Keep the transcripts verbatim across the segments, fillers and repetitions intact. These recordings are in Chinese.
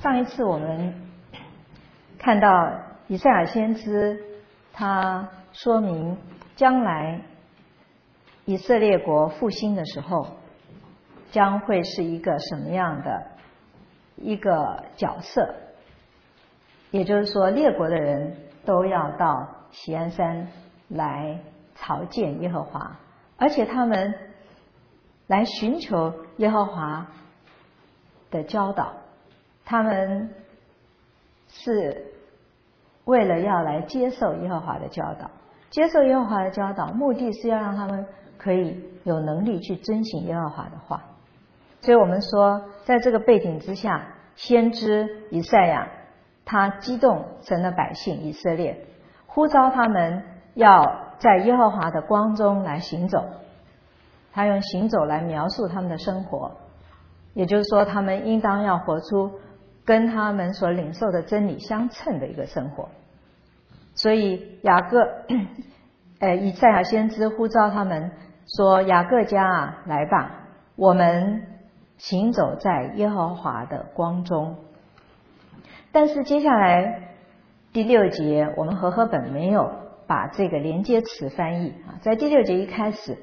上一次我们看到以赛亚先知，他说明将来以色列国复兴的时候，将会是一个什么样的一个角色。也就是说，列国的人都要到锡安山来朝见耶和华，而且他们来寻求耶和华的教导，他们是为了要来接受耶和华的教导。接受耶和华的教导，目的是要让他们可以有能力去遵行耶和华的话。所以我们说，在这个背景之下，先知以赛亚他激动神的百姓以色列，呼召他们要在耶和华的光中来行走。他用行走来描述他们的生活，也就是说，他们应当要活出跟他们所领受的真理相称的一个生活。所以雅各呃，以赛亚先知呼召他们说：雅各家啊，来吧，我们行走在耶和华的光中。但是接下来第六节，我们和合本没有把这个连接词翻译啊。在第六节一开始，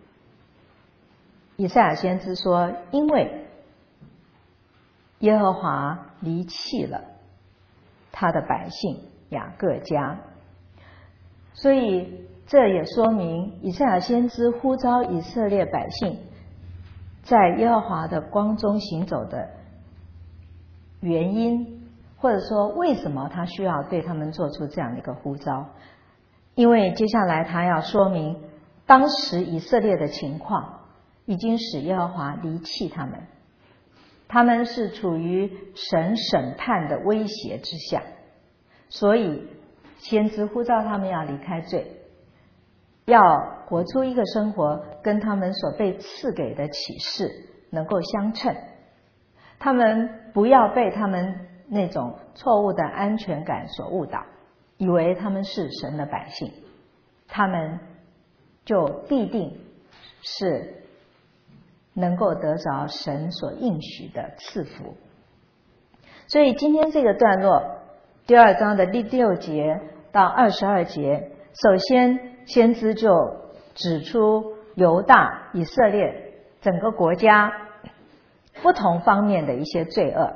以赛亚先知说：因为耶和华离弃了他的百姓雅各家。所以这也说明以赛亚先知呼召以色列百姓在耶和华的光中行走的原因，或者说为什么他需要对他们做出这样的一个呼召。因为接下来他要说明当时以色列的情况已经使耶和华离弃他们，他们是处于神审判的威胁之下，所以先知呼召他们要离开罪，要活出一个生活跟他们所被赐给的启示能够相称。他们不要被他们那种错误的安全感所误导，以为他们是神的百姓，他们就必定是能够得着神所应许的赐福。所以今天这个段落第二章的第六节到二十二节，首先先知就指出犹大、以色列整个国家不同方面的一些罪恶，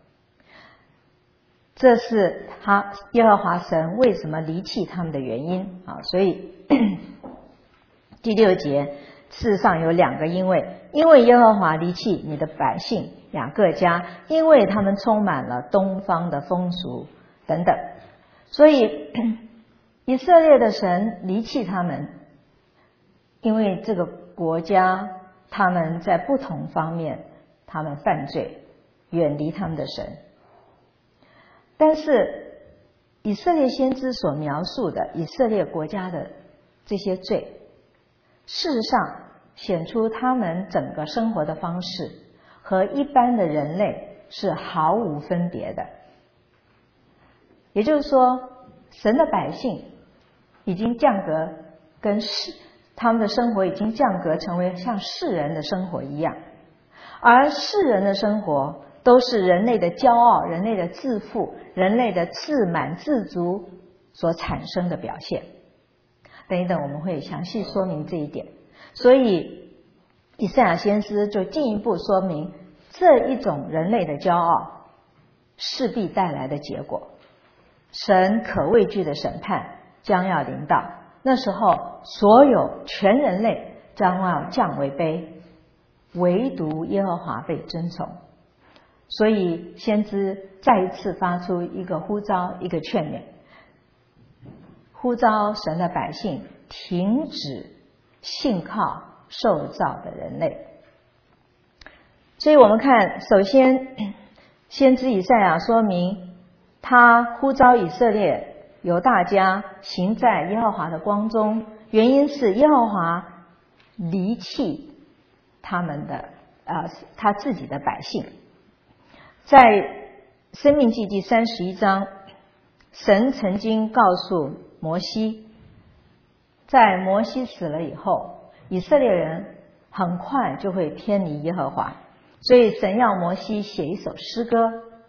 这是他耶和华神为什么离弃他们的原因啊。所以第六节事实上有两个因为，因为耶和华离弃你的百姓雅各家，因为他们充满了东方的风俗等等。所以以色列的神离弃他们，因为这个国家他们在不同方面他们犯罪，远离他们的神。但是以色列先知所描述的以色列国家的这些罪，事实上显出他们整个生活的方式和一般的人类是毫无分别的。也就是说，神的百姓已经降格，跟世他们的生活已经降格成为像世人的生活一样，而世人的生活都是人类的骄傲、人类的自负、人类的自满自足所产生的表现。等一等我们会详细说明这一点。所以以赛亚先知就进一步说明这一种人类的骄傲势必带来的结果，神可畏惧的审判将要临到，那时候所有全人类将要降为卑，唯独耶和华被尊崇。所以先知再一次发出一个呼召，一个劝勉，呼召神的百姓停止信靠受造的人类。所以我们看，首先先知以赛亚说明他呼召以色列犹大家行在耶和华的光中，原因是耶和华离弃他们的呃他自己的百姓。在申命记第三十一章，神曾经告诉摩西，在摩西死了以后，以色列人很快就会偏离耶和华，所以神要摩西写一首诗歌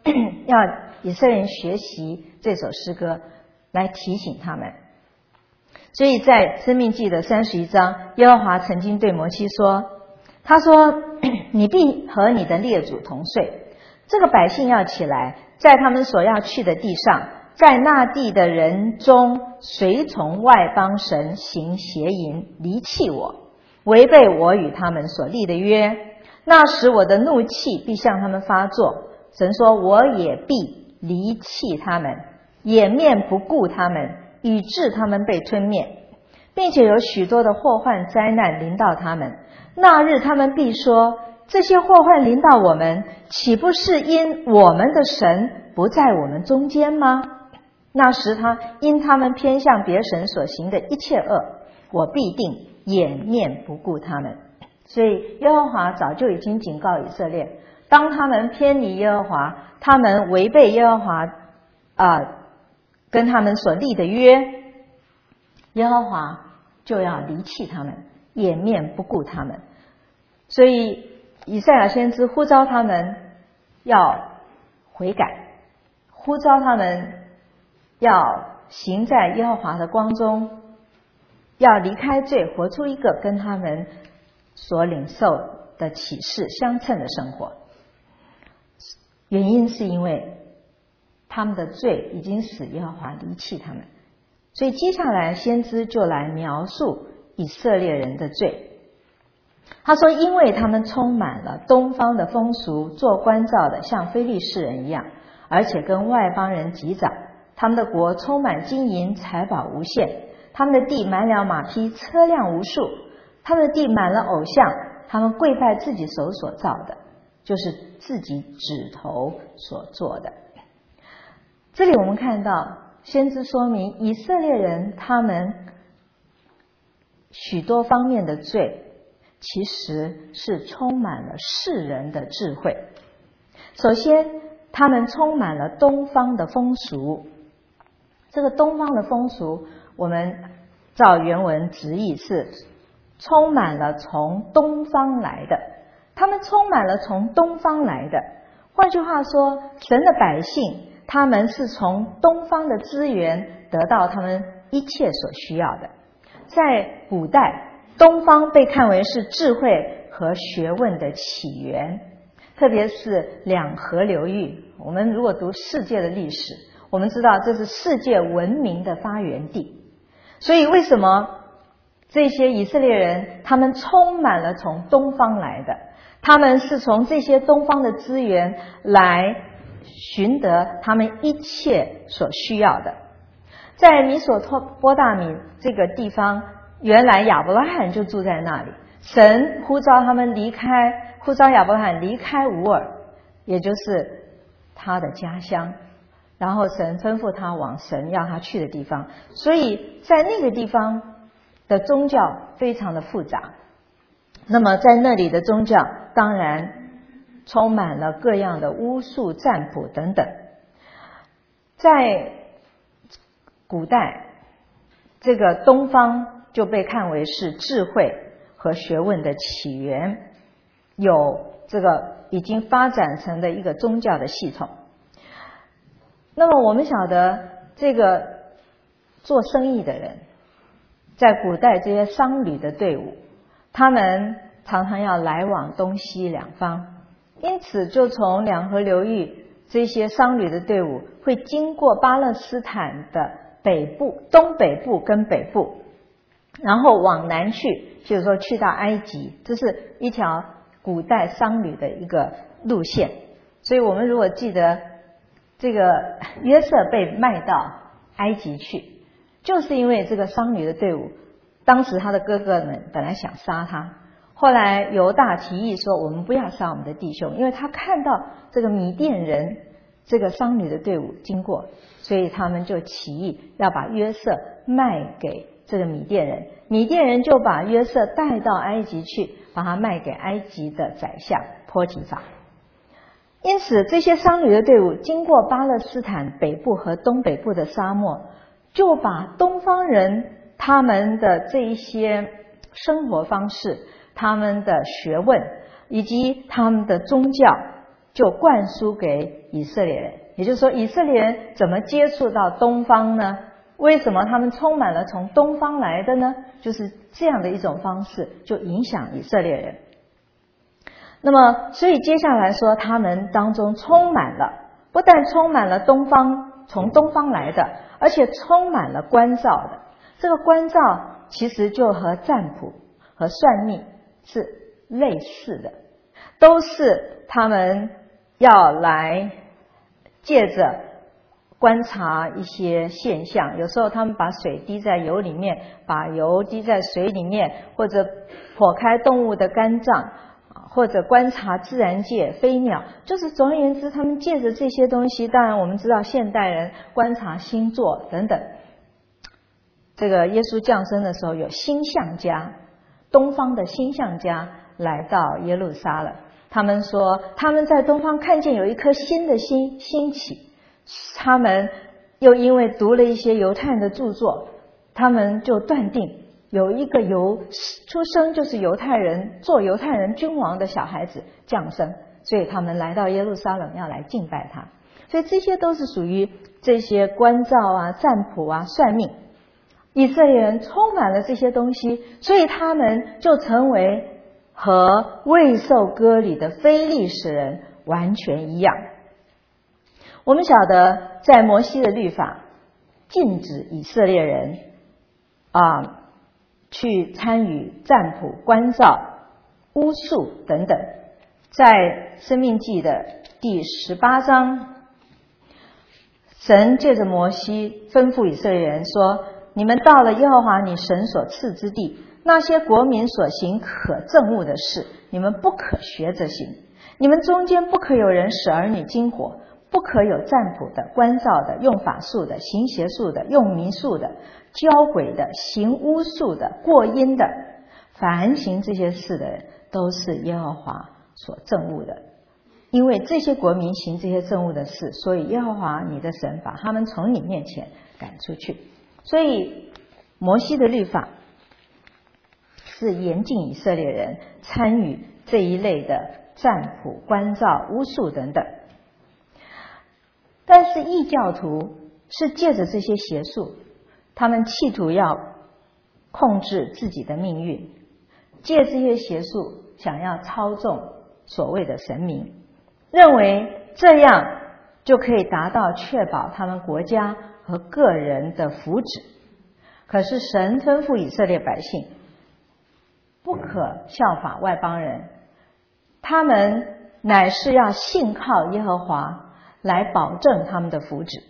要以色列人学习这首诗歌，来提醒他们。所以在申命记的三十一章，耶和华曾经对摩西说，他说你必和你的列祖同睡，这个百姓要起来，在他们所要去的地上，在那地的人中随从外邦神行邪淫，离弃我，违背我与他们所立的约。那时我的怒气必向他们发作，神说我也必离弃他们，掩面不顾他们，以致他们被吞灭，并且有许多的祸患灾难临到他们。那日他们必说，这些祸患临到我们，岂不是因我们的神不在我们中间吗？那时他因他们偏向别神所行的一切恶，我必定掩面不顾他们。所以耶和华早就已经警告以色列，当他们偏离耶和华，他们违背耶和华啊、呃、跟他们所立的约，耶和华就要离弃他们，掩面不顾他们。所以以赛亚先知呼召他们要悔改，呼召他们要行在耶和华的光中，要离开罪，活出一个跟他们所领受的启示相称的生活。原因是因为他们的罪已经使耶和华离弃他们。所以接下来先知就来描述以色列人的罪。他说，因为他们充满了东方的风俗，做关照的像非利士人一样，而且跟外邦人击掌，他们的国充满金银财宝无限，他们的地满了马匹车辆无数，他们的地满了偶像，他们跪拜自己手所造的，就是自己指头所做的。这里我们看到先知说明以色列人他们许多方面的罪其实是充满了世人的智慧。首先他们充满了东方的风俗，这个东方的风俗我们照原文直译是充满了从东方来的，他们充满了从东方来的。换句话说，神的百姓他们是从东方的资源得到他们一切所需要的。在古代，东方被看为是智慧和学问的起源，特别是两河流域。我们如果读世界的历史，我们知道这是世界文明的发源地。所以为什么这些以色列人他们充满了从东方来的，他们是从这些东方的资源来寻得他们一切所需要的。在米索波大米这个地方，原来亚伯拉罕就住在那里，神呼召他们离开，呼召亚伯拉罕离开乌尔，也就是他的家乡，然后神吩咐他往神要他去的地方。所以在那个地方的宗教非常的复杂，那么在那里的宗教当然充满了各样的巫术占卜等等。在古代，这个东方就被看为是智慧和学问的起源，有这个已经发展成的一个宗教的系统。那么我们晓得，这个做生意的人，在古代这些商旅的队伍，他们常常要来往东西两方，因此就从两河流域这些商旅的队伍会经过巴勒斯坦的北部、东北部跟北部，然后往南去，就是说去到埃及，这是一条古代商旅的一个路线。所以我们如果记得这个约瑟被卖到埃及去，就是因为这个商旅的队伍，当时他的哥哥们本来想杀他，后来犹大提议说，我们不要杀我们的弟兄，因为他看到这个米甸人这个商旅的队伍经过，所以他们就起义要把约瑟卖给这个米甸人。米甸人就把约瑟带到埃及去，把他卖给埃及的宰相波提法。因此这些商旅的队伍经过巴勒斯坦北部和东北部的沙漠，就把东方人他们的这一些生活方式、他们的学问以及他们的宗教就灌输给以色列人。也就是说，以色列人怎么接触到东方呢？为什么他们充满了从东方来的呢？就是这样的一种方式，就影响以色列人。那么，所以接下来说，他们当中充满了，不但充满了东方从东方来的，而且充满了观照的。这个观照其实就和占卜和算命是类似的，都是他们要来借着观察一些现象。有时候他们把水滴在油里面，把油滴在水里面，或者剖开动物的肝脏，或者观察自然界飞鸟，就是总而言之，他们借着这些东西。当然我们知道现代人观察星座等等，这个耶稣降生的时候有星象家，东方的星象家来到耶路撒冷，他们说他们在东方看见有一颗新的星兴起，他们又因为读了一些犹太人的著作，他们就断定有一个由出生就是犹太人做犹太人君王的小孩子降生，所以他们来到耶路撒冷要来敬拜他。所以这些都是属于这些观照啊、占卜啊、算命。以色列人充满了这些东西，所以他们就成为和未受割礼的非利士人完全一样。我们晓得在摩西的律法禁止以色列人啊去参与占卜、观照、巫术等等。在申命记的第十八章，神借着摩西吩咐以色列人说，你们到了耶和华你神所赐之地，那些国民所行可憎恶的事，你们不可学着行。你们中间不可有人使儿女经火，不可有占卜的、观照的、用法术的、行邪术的、用迷术的、交鬼的、行巫术的、过阴的。凡行这些事的人，都是耶和华所憎恶的。因为这些国民行这些憎恶的事，所以耶和华你的神把他们从你面前赶出去。所以摩西的律法是严禁以色列人参与这一类的占卜、观照、巫术等等。但是异教徒是借着这些邪术，他们企图要控制自己的命运，借这些邪术想要操纵所谓的神明，认为这样就可以达到确保他们国家和个人的福祉。可是神吩咐以色列百姓不可效法外邦人，他们乃是要信靠耶和华来保证他们的福祉。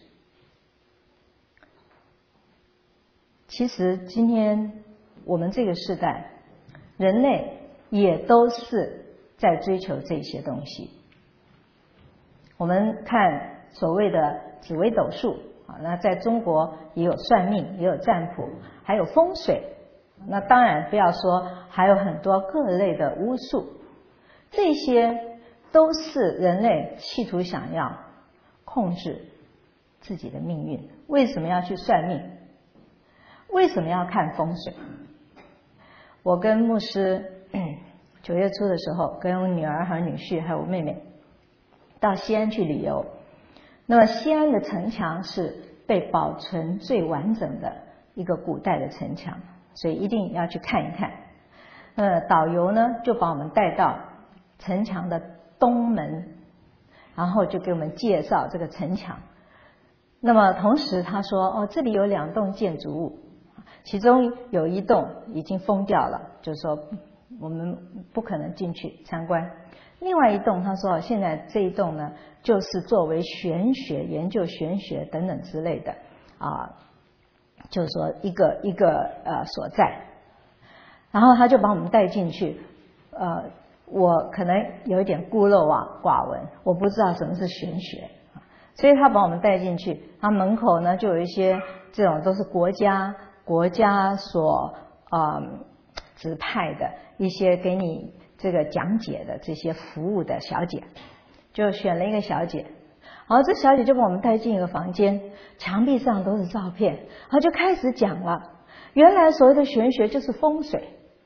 其实今天我们这个时代，人类也都是在追求这些东西。我们看所谓的紫微斗数啊，那在中国也有算命，也有占卜，还有风水。那当然不要说还有很多各类的巫术，这些都是人类企图想要控制自己的命运。为什么要去算命？为什么要看风水？我跟牧师九月初的时候，跟我女儿和女婿还有我妹妹到西安去旅游。那么西安的城墙是被保存最完整的一个古代的城墙，所以一定要去看一看。呃，导游呢就把我们带到城墙的东门，然后就给我们介绍这个城墙。那么同时他说，哦，这里有两栋建筑物，其中有一栋已经封掉了，就是说我们不可能进去参观。另外一栋他说现在这一栋呢就是作为玄学研究玄学等等之类的啊，就是说一个一个呃所在。然后他就把我们带进去，呃我可能有一点孤陋啊寡闻，我不知道什么是玄学，所以他把我们带进去，他门口呢就有一些这种都是国家国家所呃指派的一些给你这个讲解的这些服务的小姐，就选了一个小姐，然后这小姐就把我们带进一个房间，墙壁上都是照片，然后就开始讲了，原来所谓的玄学就是风水，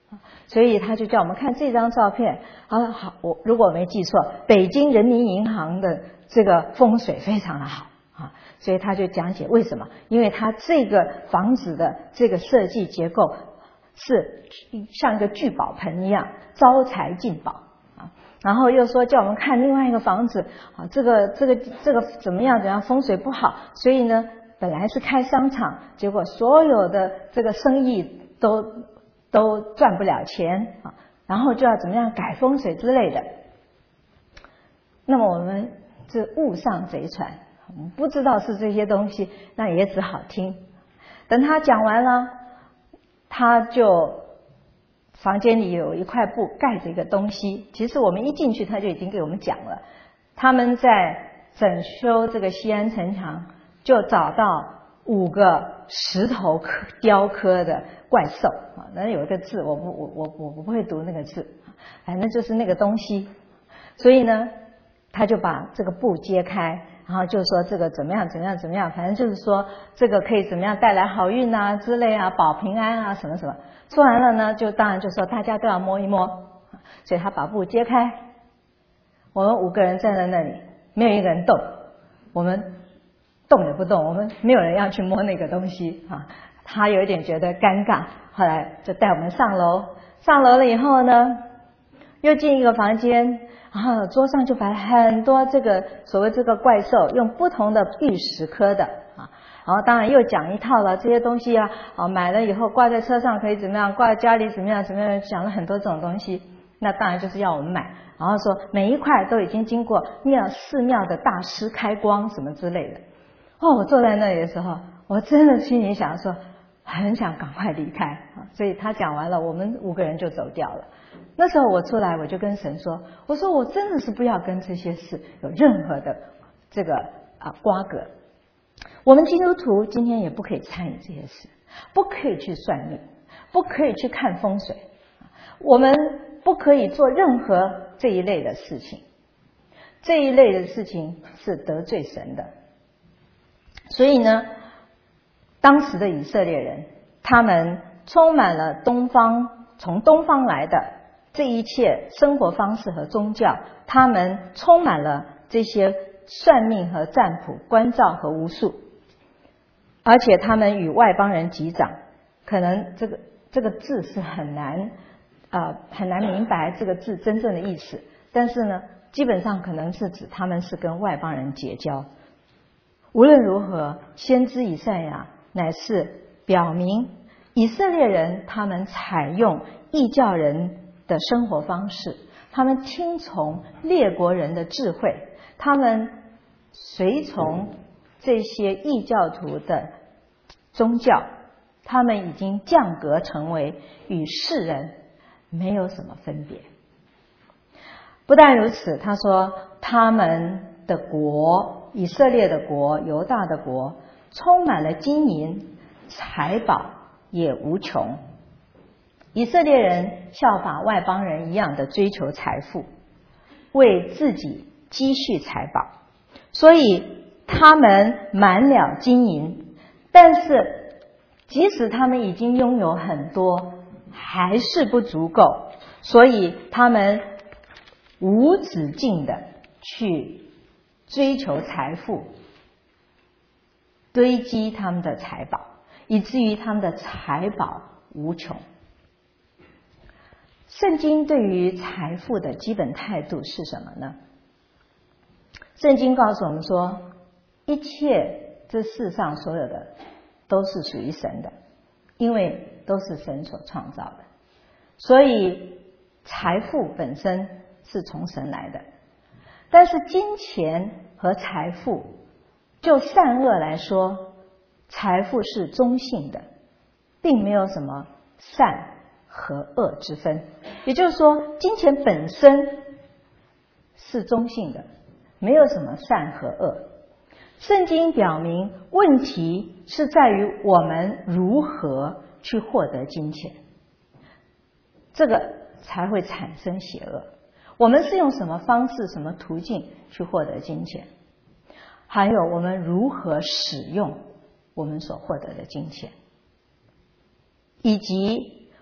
所以他就叫我们看这张照片。啊，好，我如果我没记错，北京人民银行的这个风水非常的好啊，所以他就讲解为什么，因为他这个房子的这个设计结构是像一个聚宝盆一样，招财进宝啊。然后又说叫我们看另外一个房子啊，这个这个这个怎么样怎样，风水不好，所以呢本来是开商场，结果所有的这个生意都都赚不了钱啊，然后就要怎么样改风水之类的。那么我们这误上贼船，我们不知道是这些东西，那也只好听。等他讲完了，他就房间里有一块布盖着一个东西，其实我们一进去他就已经给我们讲了，他们在整修这个西安城墙，就找到五个石头刻雕刻的怪兽啊，那有一个字我不我我我不会读那个字，反正就是那个东西。所以呢他就把这个布揭开，然后就说这个怎么样怎么样怎么样，反正就是说这个可以怎么样带来好运啊之类啊，保平安啊什么什么。说完了呢，就当然就说大家都要摸一摸，所以他把布揭开，我们五个人站在那里，没有一个人动，我们动也不动，我们没有人要去摸那个东西啊。他有一点觉得尴尬，后来就带我们上楼。上楼了以后呢，又进一个房间，然后桌上就摆很多这个所谓这个怪兽，用不同的玉石刻的啊。然后当然又讲一套了，这些东西啊，啊买了以后挂在车上可以怎么样，挂在家里怎么样怎么样，讲了很多这种东西。那当然就是要我们买，然后说每一块都已经经过庙寺庙的大师开光什么之类的。哦，我坐在那里的时候，我真的心里想说，很想赶快离开啊。所以他讲完了，我们五个人就走掉了。那时候我出来，我就跟神说，我说我真的是不要跟这些事有任何的这个啊瓜葛。我们基督徒今天也不可以参与这些事，不可以去算命，不可以去看风水，我们不可以做任何这一类的事情。这一类的事情是得罪神的。所以呢，当时的以色列人，他们充满了东方从东方来的这一切生活方式和宗教，他们充满了这些算命和占卜、观照和巫术，而且他们与外邦人击掌。可能这个这个字是很难呃很难明白这个字真正的意思，但是呢，基本上可能是指他们是跟外邦人结交。无论如何，先知以赛亚乃是表明以色列人他们采用异教人的生活方式，他们听从列国人的智慧，他们随从这些异教徒的宗教，他们已经降格成为与世人没有什么分别。不但如此，他说他们的国，以色列的国，犹大的国，充满了金银财宝也无穷。以色列人效法外邦人一样的追求财富，为自己积蓄财宝，所以他们满了金银，但是即使他们已经拥有很多，还是不足够，所以他们无止境的去追求财富，堆积他们的财宝，以至于他们的财宝无穷。圣经对于财富的基本态度是什么呢？圣经告诉我们说，一切这世上所有的都是属于神的，因为都是神所创造的，所以财富本身是从神来的。但是金钱和财富，就善恶来说，财富是中性的，并没有什么善和恶之分。也就是说，金钱本身是中性的，没有什么善和恶。圣经表明，问题是在于我们如何去获得金钱，这个才会产生邪恶。我们是用什么方式、什么途径去获得金钱，还有我们如何使用我们所获得的金钱，以及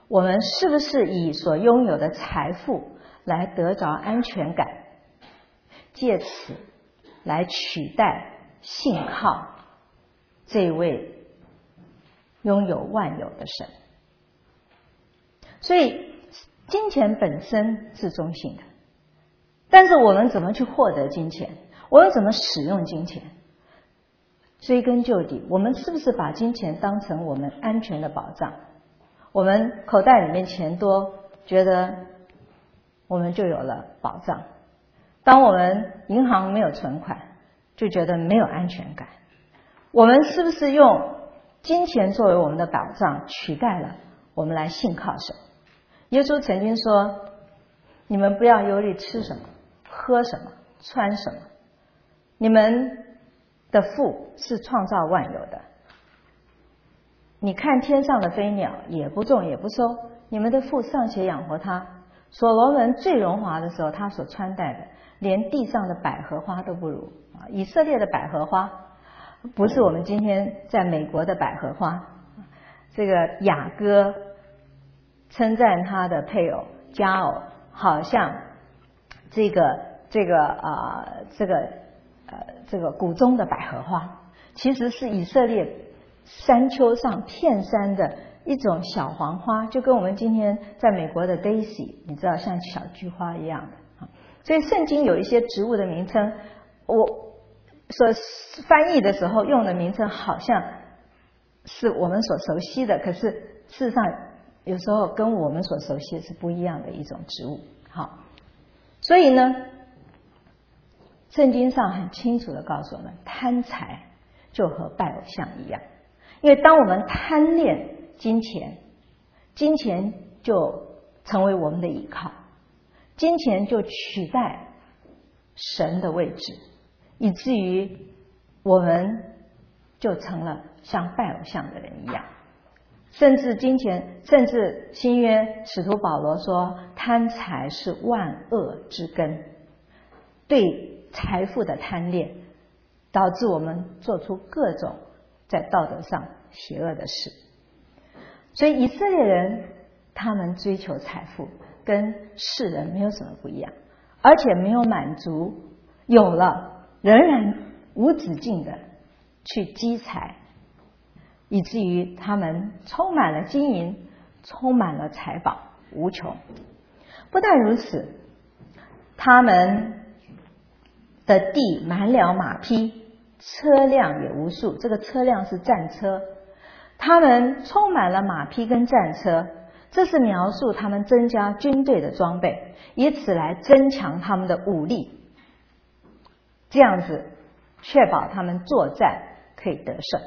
我们是不是以所拥有的财富来得着安全感，借此来取代信靠这位拥有万有的神？所以金钱本身是中性的，但是我们怎么去获得金钱，我们怎么使用金钱，追根究底，我们是不是把金钱当成我们安全的保障？我们口袋里面钱多，觉得我们就有了保障；当我们银行没有存款，就觉得没有安全感。我们是不是用金钱作为我们的保障，取代了我们来信靠神？耶稣曾经说，你们不要忧虑吃什么、喝什么、穿什么，你们的父是创造万有的。你看天上的飞鸟，也不种也不收，你们的父尚且养活它。所罗门最荣华的时候，他所穿戴的，连地上的百合花都不如。以色列的百合花不是我们今天在美国的百合花。这个雅歌称赞他的配偶佳偶，好像这个这个啊、呃、这个呃这个谷中的百合花，其实是以色列山丘上片山的一种小黄花，就跟我们今天在美国的 daisy， 你知道像小菊花一样的。所以圣经有一些植物的名称，我所翻译的时候用的名称好像是我们所熟悉的，可是事实上有时候跟我们所熟悉的是不一样的一种植物。好，所以呢，圣经上很清楚的告诉我们，贪财就和拜偶像一样。因为当我们贪恋金钱，金钱就成为我们的依靠，金钱就取代神的位置，以至于我们就成了像拜偶像的人一样。甚至金钱，甚至新约使徒保罗说，贪财是万恶之根。对财富的贪恋，导致我们做出各种在道德上邪恶的事。所以以色列人他们追求财富跟世人没有什么不一样，而且没有满足，有了仍然无止境的去积财，以至于他们充满了金银，充满了财宝无穷。不但如此，他们的地满了马匹，车辆也无数，这个车辆是战车，他们充满了马匹跟战车，这是描述他们增加军队的装备，以此来增强他们的武力，这样子确保他们作战可以得胜。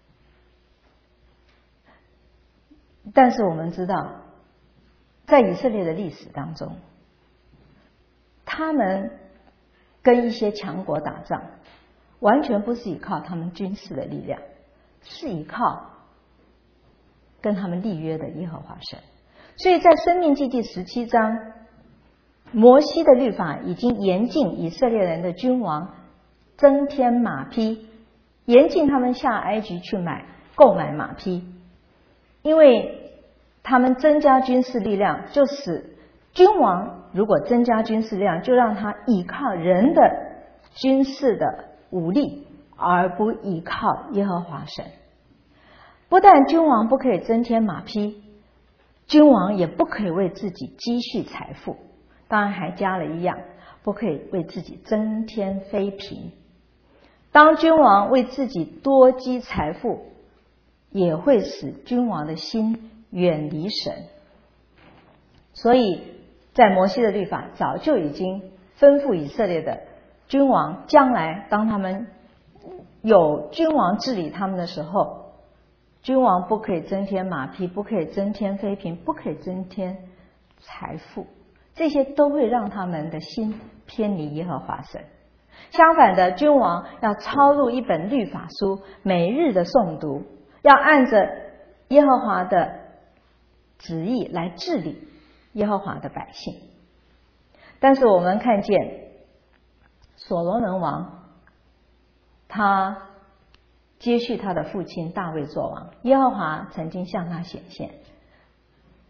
但是我们知道，在以色列的历史当中，他们跟一些强国打仗，完全不是依靠他们军事的力量，是依靠跟他们立约的耶和华神。所以在申命记第十七章，摩西的律法已经严禁以色列人的君王增添马匹，严禁他们下埃及去买购买马匹，因为他们增加军事力量，就使君王如果增加军事力量，就让他依靠人的军事的武力，而不依靠耶和华神。不但君王不可以增添马匹，君王也不可以为自己积蓄财富，当然还加了一样，不可以为自己增添妃嫔。当君王为自己多积财富，也会使君王的心远离神。所以在摩西的律法早就已经吩咐以色列的君王，将来当他们有君王治理他们的时候，君王不可以增添马匹，不可以增添妃嫔，不可以增添财富，这些都会让他们的心偏离耶和华神。相反的，君王要抄录一本律法书，每日的诵读，要按着耶和华的旨意来治理耶和华的百姓。但是我们看见所罗门王，他接续他的父亲大卫做王，耶和华曾经向他显现，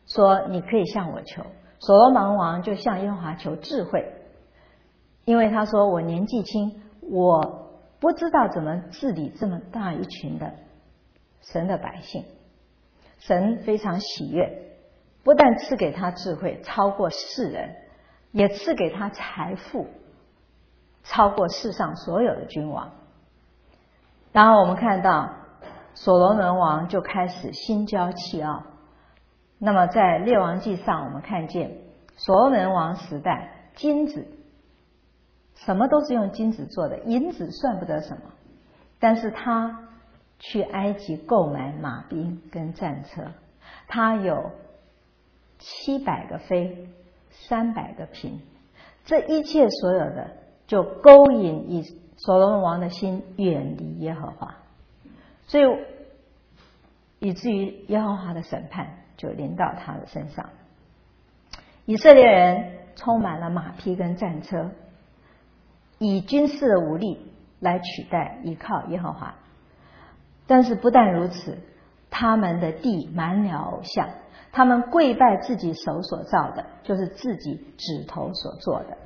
说你可以向我求。所罗门王就向耶和华求智慧，因为他说我年纪轻，我不知道怎么治理这么大一群的神的百姓。神非常喜悦，不但赐给他智慧超过世人，也赐给他财富超过世上所有的君王。然后我们看到所罗门王就开始心骄气傲。那么在列王记上我们看见所罗门王时代，金子什么都是用金子做的，银子算不得什么，但是他去埃及购买马兵跟战车，他有七百个妃，三百个嫔，这一切所有的就勾引以所罗门王的心远离耶和华，所以以至于耶和华的审判就临到他的身上。以色列人充满了马匹跟战车，以军事的武力来取代依靠耶和华。但是不但如此，他们的地满了偶像，他们跪拜自己手所造的，就是自己指头所做的。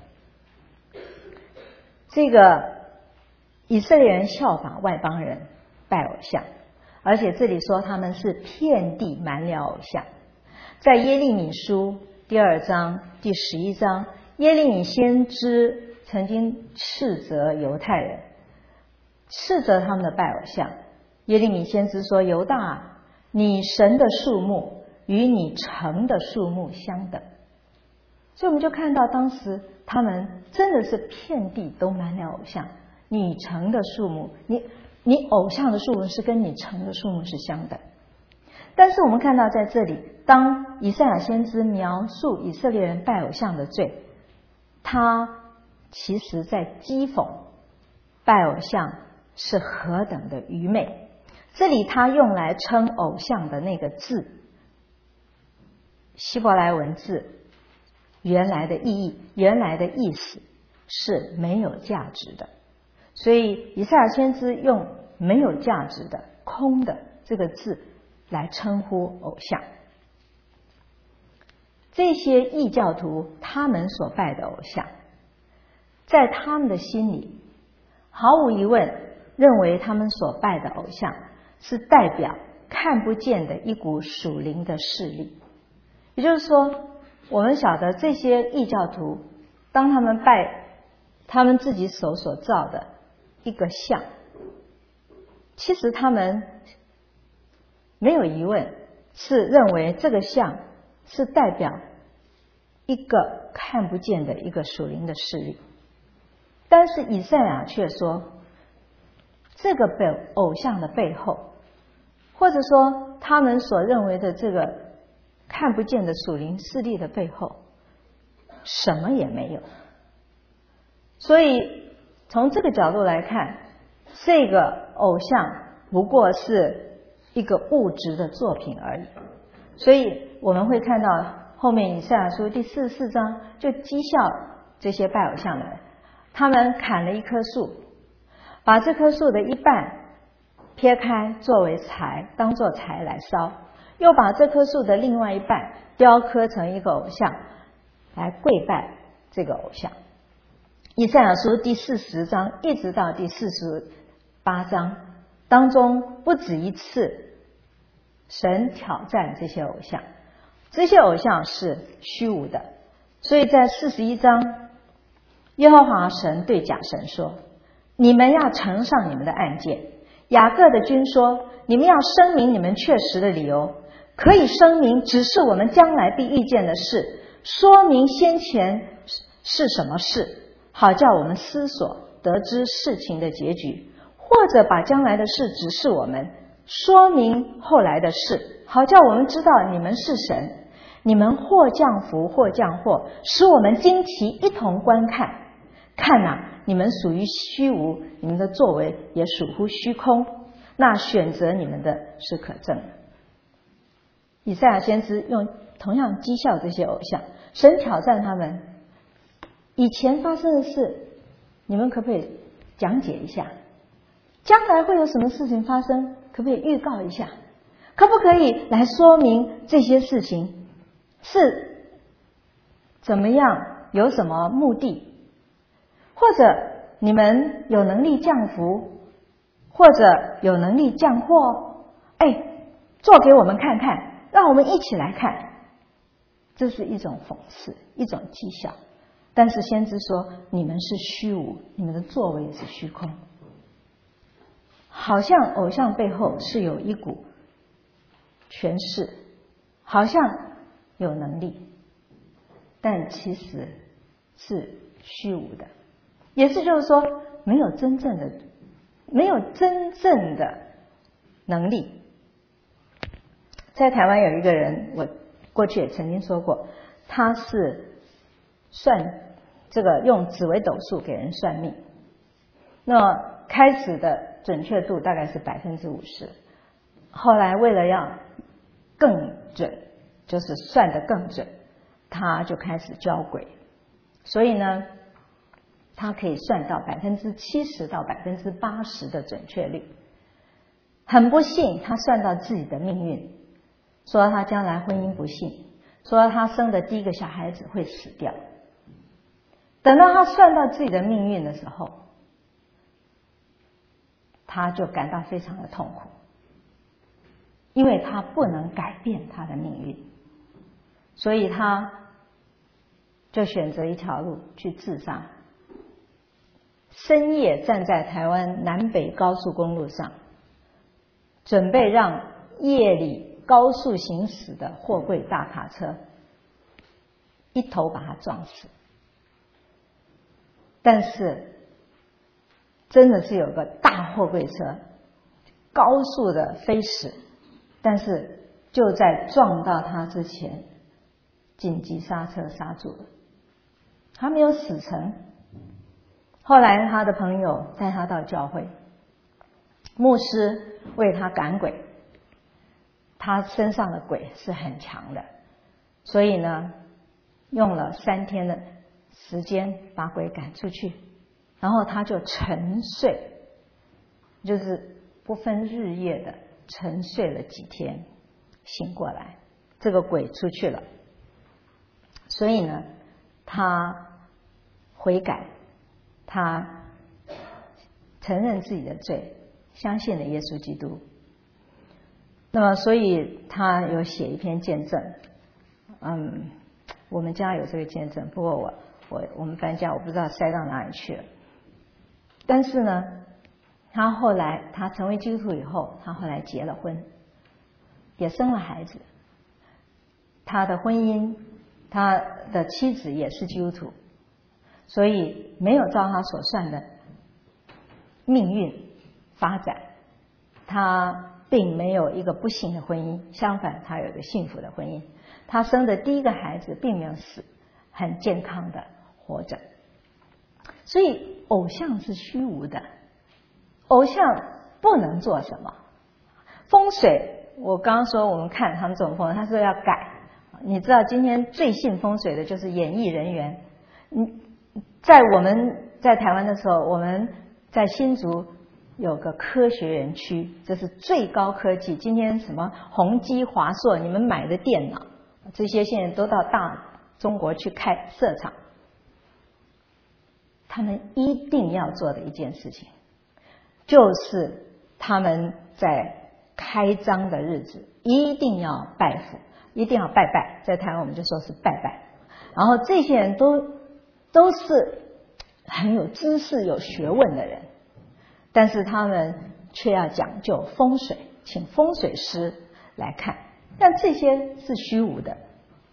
这个以色列人效法外邦人拜偶像，而且这里说他们是遍地满了偶像。在耶利米书第二章第十一章，耶利米先知曾经斥责犹太人，斥责他们的拜偶像。耶利米先知说，犹大，你神的数目与你城的数目相等。所以我们就看到当时他们真的是遍地都满了偶像，你城的数目，你你偶像的数目是跟你城的数目是相等。但是我们看到在这里，当以赛亚先知描述以色列人拜偶像的罪，他其实在讥讽拜偶像是何等的愚昧。这里他用来称偶像的那个字，希伯来文字原来的意义，原来的意思是没有价值的，所以以赛亚先知用没有价值的空的这个字来称呼偶像。这些异教徒他们所拜的偶像，在他们的心里毫无疑问认为他们所拜的偶像是代表看不见的一股属灵的势力。也就是说，我们晓得这些异教徒当他们拜他们自己手所造的一个像，其实他们没有疑问是认为这个像是代表一个看不见的一个属灵的势力。但是以赛亚却说，这个背偶像的背后，或者说他们所认为的这个看不见的属灵势力的背后，什么也没有。所以从这个角度来看，这个偶像不过是一个物质的作品而已。所以我们会看到后面以赛亚书第四十四章就讥笑这些拜偶像的人，他们砍了一棵树，把这棵树的一半撇开作为柴，当作柴来烧，又把这棵树的另外一半雕刻成一个偶像来跪拜这个偶像。以赛亚书第四十章一直到第四十八章当中，不止一次神挑战这些偶像，这些偶像是虚无的。所以在四十一章，耶和华神对假神说，你们要呈上你们的案件。雅各的君说，你们要声明你们确实的理由，可以声明只是我们将来必遇见的事，说明先前是什么事，好叫我们思索得知事情的结局，或者把将来的事指示我们，说明后来的事，好叫我们知道你们是神。你们或降福或降祸，使我们惊奇一同观看。看哪、啊，你们属于虚无，你们的作为也属乎虚空，那选择你们的是可憎的。以赛亚先知用同样讥笑这些偶像，神挑战他们，以前发生的事你们可不可以讲解一下？将来会有什么事情发生，可不可以预告一下？可不可以来说明这些事情？ 是怎么样，有什么目的，或者你们有能力降福，或者有能力降祸，哎，做给我们看看，让我们一起来看。这是一种讽刺，一种讥笑。但是先知说，你们是虚无，你们的作为是虚空。好像偶像背后是有一股权势，好像有能力，但其实是虚无的。也是就是说，没有真正的没有真正的能力。在台湾有一个人，我过去也曾经说过，他是算这个用紫微斗数给人算命，那开始的准确度大概是百分之五十，后来为了要更准，就是算得更准，他就开始教鬼，所以呢，他可以算到百分之七十到百分之八十的准确率。很不幸，他算到自己的命运，说他将来婚姻不幸，说他生的第一个小孩子会死掉。等到他算到自己的命运的时候，他就感到非常的痛苦，因为他不能改变他的命运，所以他就选择一条路去自杀。深夜站在台湾南北高速公路上，准备让夜里高速行驶的货柜大卡车一头把他撞死。但是真的是有个大货柜车高速的飞驶，但是就在撞到他之前紧急刹车刹住了，他没有死成。后来他的朋友带他到教会，牧师为他赶鬼，他身上的鬼是很强的，所以呢用了三天的时间把鬼赶出去，然后他就沉睡，就是不分日夜的沉睡了几天，醒过来，这个鬼出去了。所以呢他悔改，他承认自己的罪，相信了耶稣基督。那么所以他有写一篇见证，嗯，我们家有这个见证，不过我我我们搬家我不知道塞到哪里去了。但是呢他后来他成为基督徒以后，他后来结了婚，也生了孩子，他的婚姻，他的妻子也是基督徒，所以没有照他所算的命运发展，他并没有一个不幸的婚姻，相反他有一个幸福的婚姻。他生的第一个孩子并没有死，很健康的活着。所以偶像是虚无的，偶像不能做什么。风水，我刚刚说我们看他们这种风水，他说要改。你知道今天最信风水的就是演艺人员。嗯，在我们在台湾的时候，我们在新竹有个科学园区，这是最高科技。今天什么宏基、华硕，你们买的电脑，这些现在都到大中国去开设厂。他们一定要做的一件事情，就是他们在开张的日子一定要拜佛，一定要拜拜，在台湾我们就说是拜拜。然后这些人都都是很有知识有学问的人，但是他们却要讲究风水，请风水师来看，但这些是虚无的。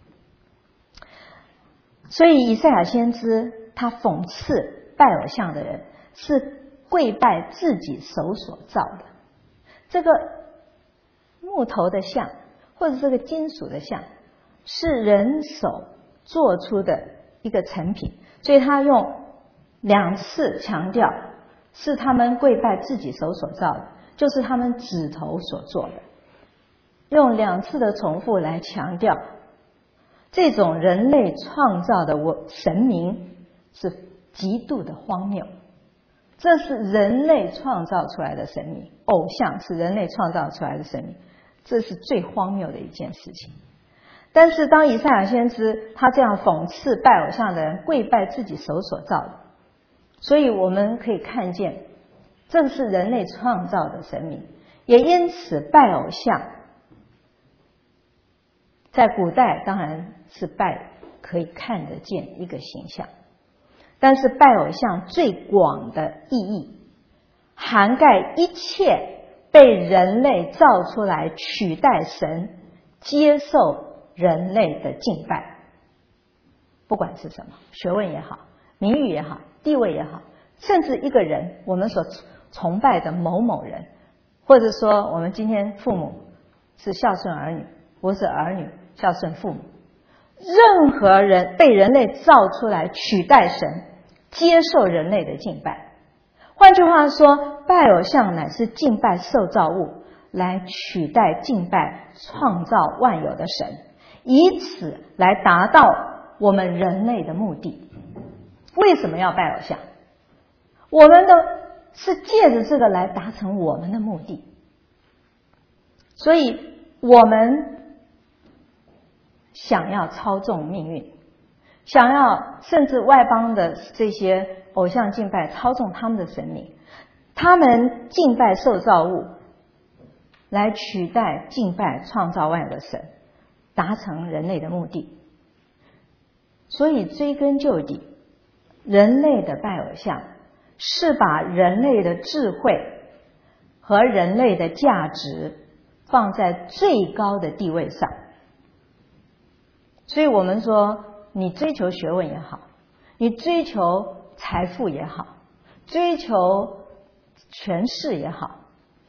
所以以赛亚先知他讽刺拜偶像的人是跪拜自己手所造的，这个木头的像或者这个金属的像是人手做出的一个成品，所以他用两次强调是他们跪拜自己手所造的，就是他们指头所做的，用两次的重复来强调这种人类创造的我神明是极度的荒谬。这是人类创造出来的神明，偶像是人类创造出来的神明，这是最荒谬的一件事情。 但是当以赛亚先知他这样讽刺拜偶像的人跪拜自己手所造的，所以我们可以看见这是人类创造的神明，也因此拜偶像在古代当然是拜可以看得见一个形象，但是拜偶像最广的意义涵盖一切被人类造出来取代神，接受人类的敬拜，不管是什么，学问也好，名誉也好，地位也好，甚至一个人，我们所崇拜的某某人，或者说我们今天父母是孝顺儿女，不是儿女孝顺父母，任何人被人类造出来取代神，接受人类的敬拜。换句话说，拜偶像乃是敬拜受造物，来取代敬拜创造万有的神，以此来达到我们人类的目的。为什么要拜偶像？我们的是借着这个来达成我们的目的。所以我们想要操纵命运，想要甚至外邦的这些偶像敬拜操纵他们的神明，他们敬拜受造物来取代敬拜创造万有的神，达成人类的目的。所以追根究底，人类的拜偶像是把人类的智慧和人类的价值放在最高的地位上。所以我们说，你追求学问也好，你追求财富也好，追求权势也好，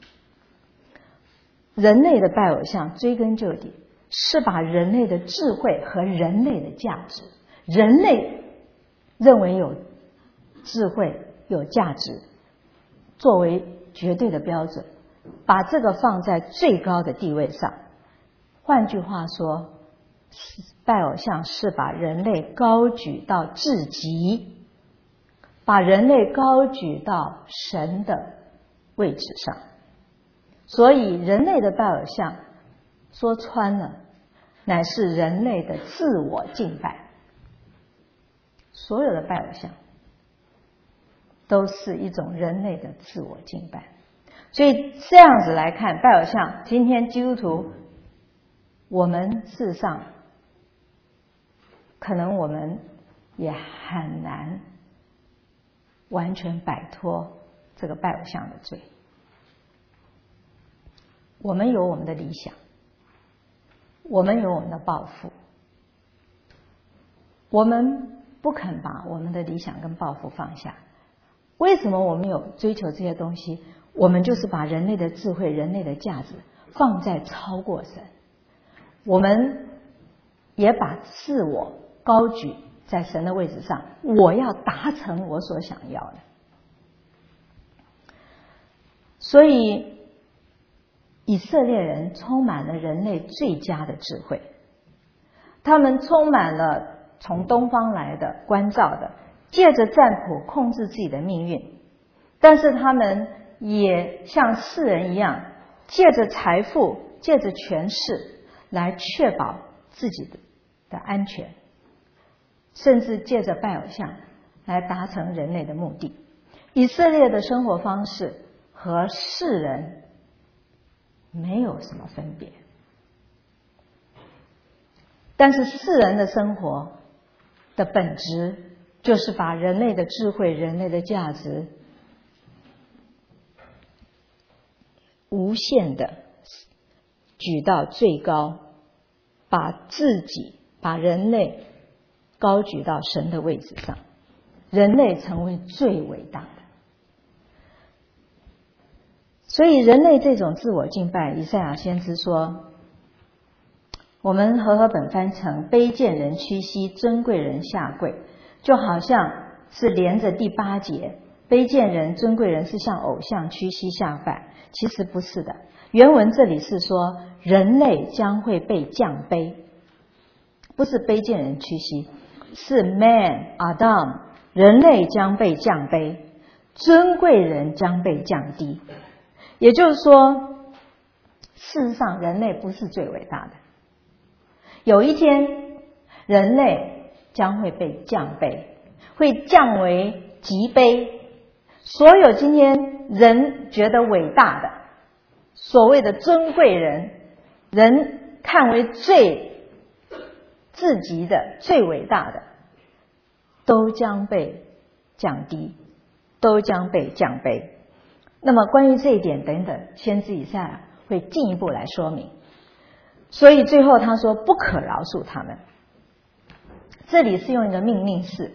人类的拜偶像追根究底是把人类的智慧和人类的价值，人类认为有智慧有价值作为绝对的标准，把这个放在最高的地位上。换句话说，拜偶像是把人类高举到至极，把人类高举到神的位置上。所以人类的拜偶像说穿了，乃是人类的自我敬拜。所有的拜偶像都是一种人类的自我敬拜。所以这样子来看，拜偶像，今天基督徒我们事实上可能我们也很难完全摆脱这个拜偶像的罪。我们有我们的理想，我们有我们的抱负，我们不肯把我们的理想跟抱负放下。为什么我们有追求这些东西？我们就是把人类的智慧、人类的价值放在超过神，我们也把自我高举在神的位置上，我要达成我所想要的。所以以色列人充满了人类最佳的智慧，他们充满了从东方来的关照的，借着占卜控制自己的命运，但是他们也像世人一样，借着财富，借着权势来确保自己的的安全，甚至借着拜偶像来达成人类的目的。以色列的生活方式和世人没有什么分别，但是世人的生活的本质就是把人类的智慧、人类的价值无限的举到最高，把自己把人类高举到神的位置上，人类成为最伟大的。所以人类这种自我敬拜，以赛亚先知说，我们和合本翻成卑贱人屈膝，尊贵人下跪，就好像是连着第八节，卑贱人尊贵人是向偶像屈膝下拜，其实不是的。原文这里是说人类将会被降卑，不是卑贱人屈膝，是 man Adam 人类将被降卑，尊贵人将被降低。也就是说，事实上人类不是最伟大的， 有一天人类将会被降卑，会降为极卑。所有今天人觉得伟大的，所谓的尊贵人，人看为最至极的、最伟大的，都将被降低，都将被降卑。那么关于这一点等等，先知以赛亚会进一步来说明。所以最后他说不可饶恕他们，这里是用一个命令式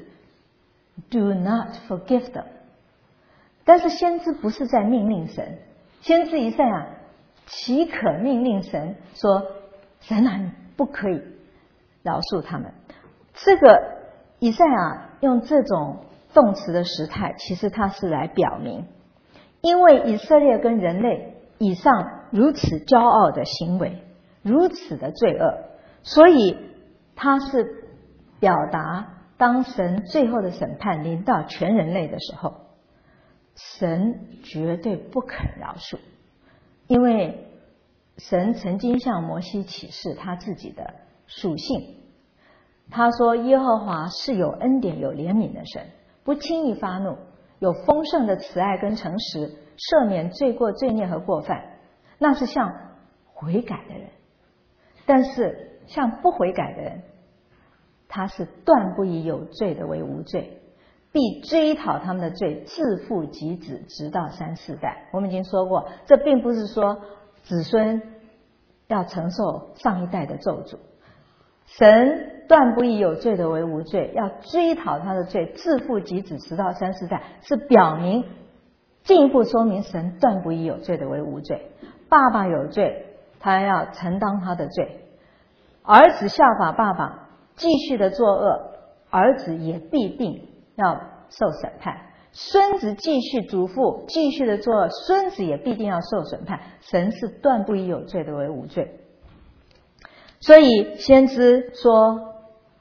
Do not forgive them。 但是先知不是在命令神，先知以赛亚岂可命令神说神啊，你不可以饶恕他们。这个以赛亚用这种动词的时态，其实他是来表明，因为以色列跟人类以上如此骄傲的行为，如此的罪恶，所以他是表达当神最后的审判临到全人类的时候，神绝对不肯饶恕。因为神曾经向摩西启示他自己的属性，他说耶和华是有恩典有怜悯的神，不轻易发怒，有丰盛的慈爱跟诚实，赦免罪过罪孽和过犯，那是向悔改的人。但是向不悔改的人，他是断不以有罪的为无罪，必追讨他们的罪，自父及子，直到三四代。我们已经说过，这并不是说子孙要承受上一代的咒诅，神断不以有罪的为无罪，要追讨他的罪，自父及子，直到三四代，是表明进一步说明神断不以有罪的为无罪。爸爸有罪，他要承担他的罪，儿子效法爸爸继续的作恶，儿子也必定要受审判，孙子继续祖父继续的作恶，孙子也必定要受审判。神是断不以有罪的为无罪。所以先知说，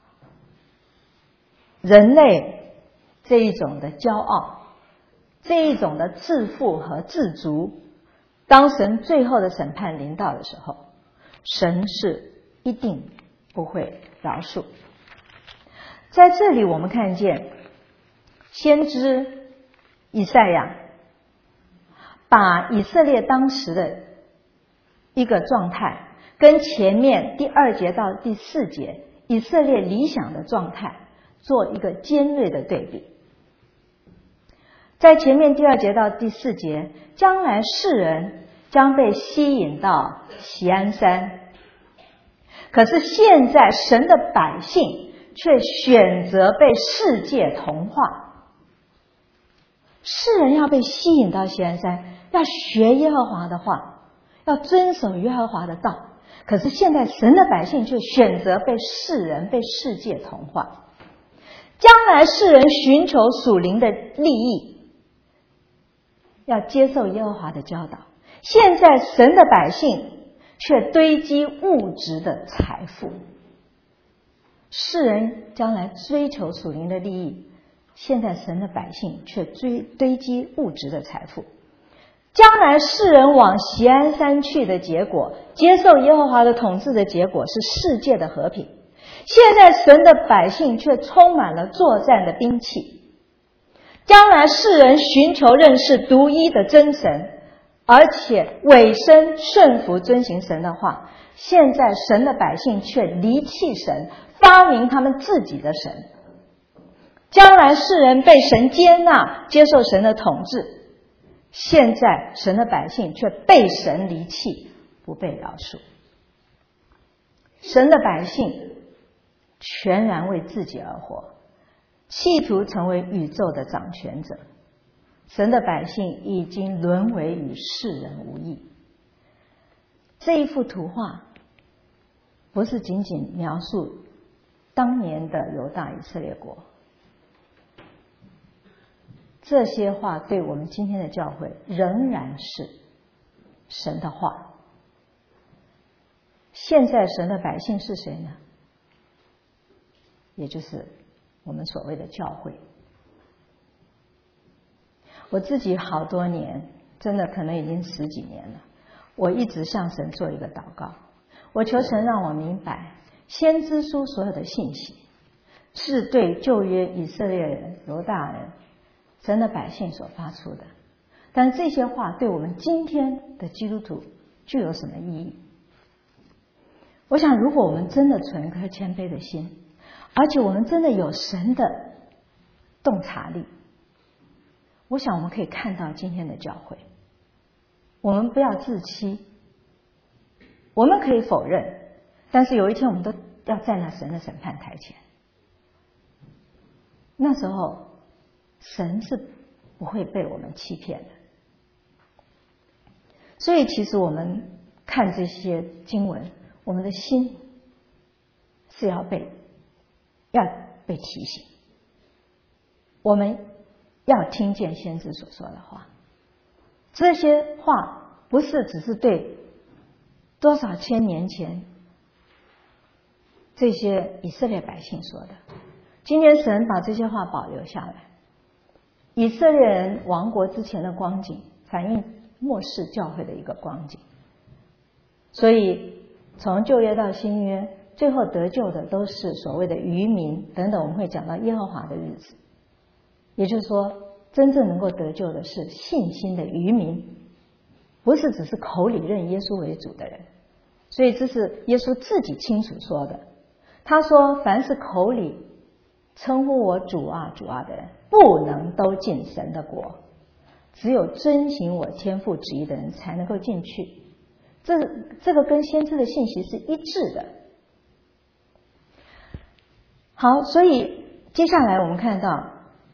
人类这一种的骄傲，这一种的自负和自足，当神最后的审判临到的时候，神是一定不会饶恕。在这里我们看见先知以赛亚把以色列当时的一个状态跟前面第二节到第四节以色列理想的状态做一个尖锐的对比。在前面第二节到第四节，将来世人将被吸引到锡安山，可是现在神的百姓却选择被世界同化。世人要被吸引到锡安山，要学耶和华的话，要遵守耶和华的道，可是现在神的百姓却选择被世人被世界同化。将来世人寻求属灵的利益，要接受耶和华的教导，现在神的百姓却堆积物质的财富。世人将来追求属灵的利益，现在神的百姓却追堆积物质的财富。将来世人往锡安山去的结果，接受耶和华的统治的结果是世界的和平。现在神的百姓却充满了作战的兵器。将来世人寻求认识独一的真神，而且委身顺服遵行神的话，现在神的百姓却离弃神，发明他们自己的神。将来世人被神接纳，接受神的统治，现在神的百姓却被神离弃，不被饶恕。神的百姓全然为自己而活，企图成为宇宙的掌权者。神的百姓已经沦为与世人无异。这一幅图画不是仅仅描述当年的犹大以色列国，这些话对我们今天的教会仍然是神的话。现在神的百姓是谁呢？也就是我们所谓的教会。我自己好多年，真的可能已经十几年了，我一直向神做一个祷告，我求神让我明白， 先知书所有的信息是对旧约以色列人、犹大人、神的百姓所发出的，但这些话对我们今天的基督徒具有什么意义？我想如果我们真的存一颗谦卑的心，而且我们真的有神的洞察力，我想我们可以看到今天的教会。我们不要自欺，我们可以否认，但是有一天我们都要站在神的审判台前，那时候神是不会被我们欺骗的。所以其实我们看这些经文，我们的心是要被要被提醒，我们要听见先知所说的话。这些话不是只是对多少千年前这些以色列百姓说的，今天神把这些话保留下来。以色列人亡国之前的光景，反映末世教会的一个光景。所以从旧约到新约，最后得救的都是所谓的渔民等等，我们会讲到耶和华的日子。也就是说，真正能够得救的是信心的渔民，不是只是口里认耶稣为主的人。所以这是耶稣自己清楚说的，他说凡是口里称呼我主啊主啊的人，不能都进神的国，只有遵行我天父旨意的人才能够进去。这这个跟先知的信息是一致的。好，所以接下来我们看到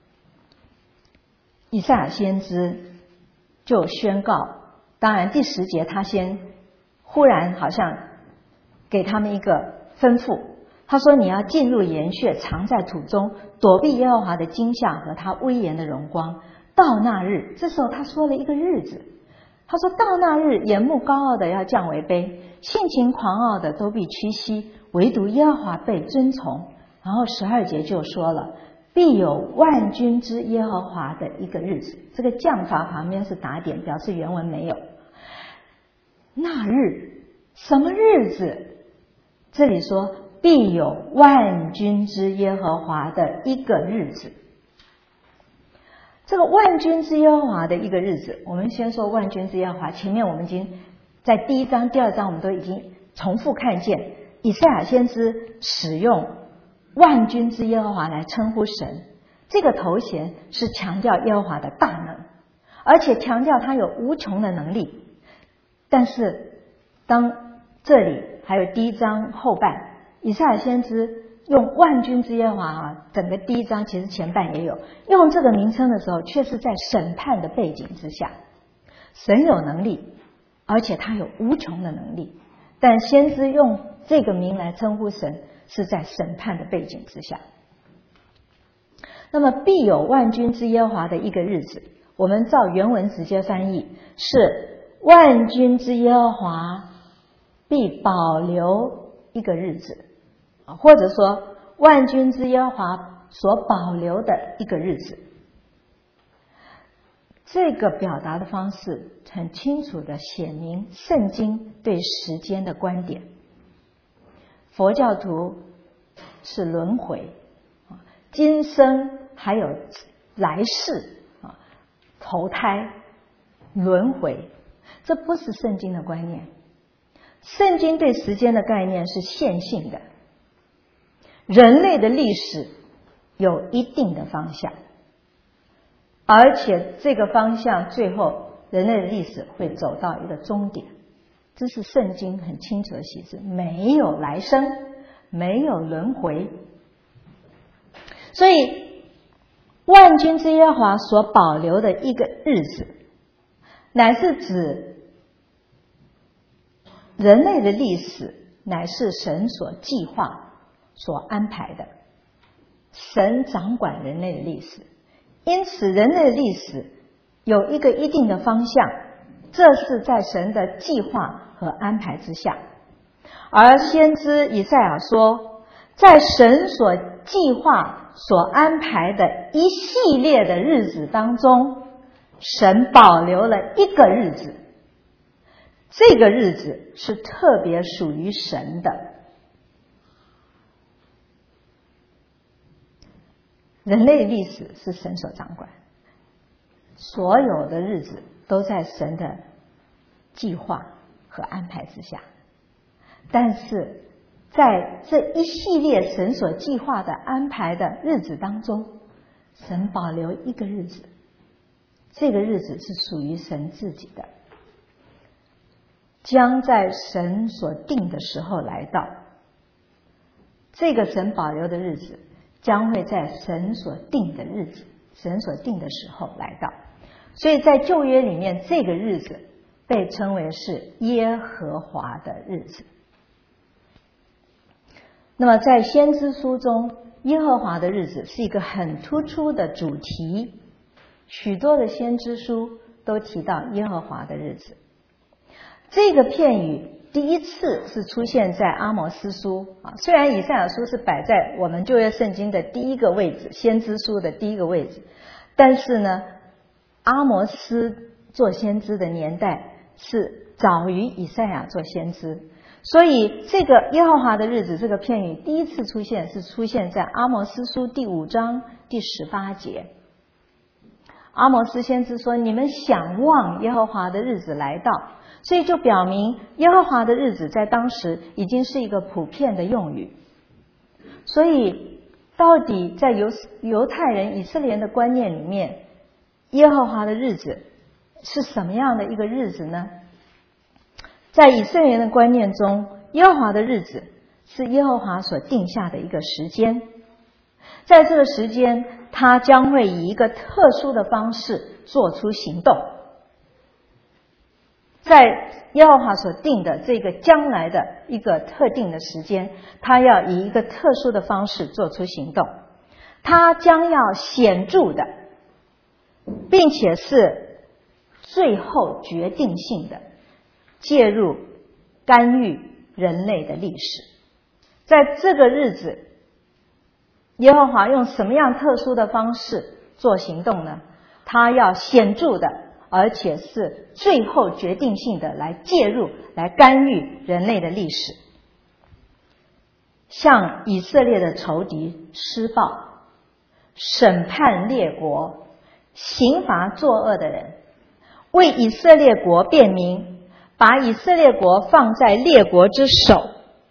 以赛亚先知就宣告，当然第十节他先忽然好像给他们一个吩咐，他说你要进入岩穴，藏在土中，躲避耶和华的惊吓和他威严的荣光。到那日，这时候他说了一个日子，他说到那日，眼目高傲的要降为卑，性情狂傲的都必屈膝，唯独耶和华被尊崇。然后十二节就说了，必有万军之耶和华的一个日子。这个降法旁边是打点，表示原文没有。那日，什么日子？这里说必有万军之耶和华的一个日子。这个万军之耶和华的一个日子，我们先说万军之耶和华。前面我们已经在第一章、第二章我们都已经重复看见，以赛亚先知使用万军之耶和华来称呼神，这个头衔是强调耶和华的大能，而且强调他有无穷的能力。但是当这里还有第一章后半，以赛亚先知用万军之耶和华啊，整个第一章其实前半也有用这个名称的时候，却是在审判的背景之下。神有能力，而且他有无穷的能力，但先知用这个名来称呼神，是在审判的背景之下。那么必有万军之耶和华的一个日子，我们照原文直接翻译是万军之耶和华必保留一个日子，或者说万军之耶和华所保留的一个日子。这个表达的方式很清楚地显明圣经对时间的观点。佛教徒是轮回，今生还有来世，投胎轮回，这不是圣经的观念。圣经对时间的概念是线性的，人类的历史有一定的方向，而且这个方向最后人类的历史会走到一个终点，这是圣经很清楚的启示，没有来生，没有轮回。所以万军之耶和华所保留的一个日子，乃是指人类的历史乃是神所计划所安排的，神掌管人类的历史，因此人类的历史有一个一定的方向，这是在神的计划和安排之下。而先知以赛亚说，在神所计划所安排的一系列的日子当中，神保留了一个日子，这个日子是特别属于神的。 人类历史是神所掌管，所有的日子都在神的计划和安排之下。但是在这一系列神所计划的安排的日子当中，神保留一个日子，这个日子是属于神自己的，将在神所定的时候来到。这个神保留的日子将会在神所定的日子，神所定的时候来到。所以在旧约里面，这个日子被称为是耶和华的日子。那么在先知书中，耶和华的日子是一个很突出的主题，许多的先知书都提到耶和华的日子。这个片语第一次是出现在阿摩司书啊，虽然以赛亚书是摆在我们旧约圣经的第一个位置，先知书的第一个位置，但是呢，阿摩司做先知的年代是早于以赛亚做先知，所以这个耶和华的日子这个片语第一次出现是出现在阿摩司书第五章第十八节。阿摩司先知说，你们想望耶和华的日子来到，所以就表明耶和华的日子在当时已经是一个普遍的用语。所以到底在犹犹太人以色列人的观念里面，耶和华的日子是什么样的一个日子呢？在以色列人的观念中，耶和华的日子是耶和华所定下的一个时间，在这个时间他将会以一个特殊的方式做出行动。在耶和华所定的这个将来的一个特定的时间，他要以一个特殊的方式做出行动，他将要显著的并且是最后决定性的介入干预人类的历史。在这个日子，耶和华用什么样特殊的方式做行动呢？他要显著的而且是最后决定性的来介入，来干预人类的历史，向以色列的仇敌施暴，审判列国，刑罚作恶的人，为以色列国辩明，把以色列国放在列国之首。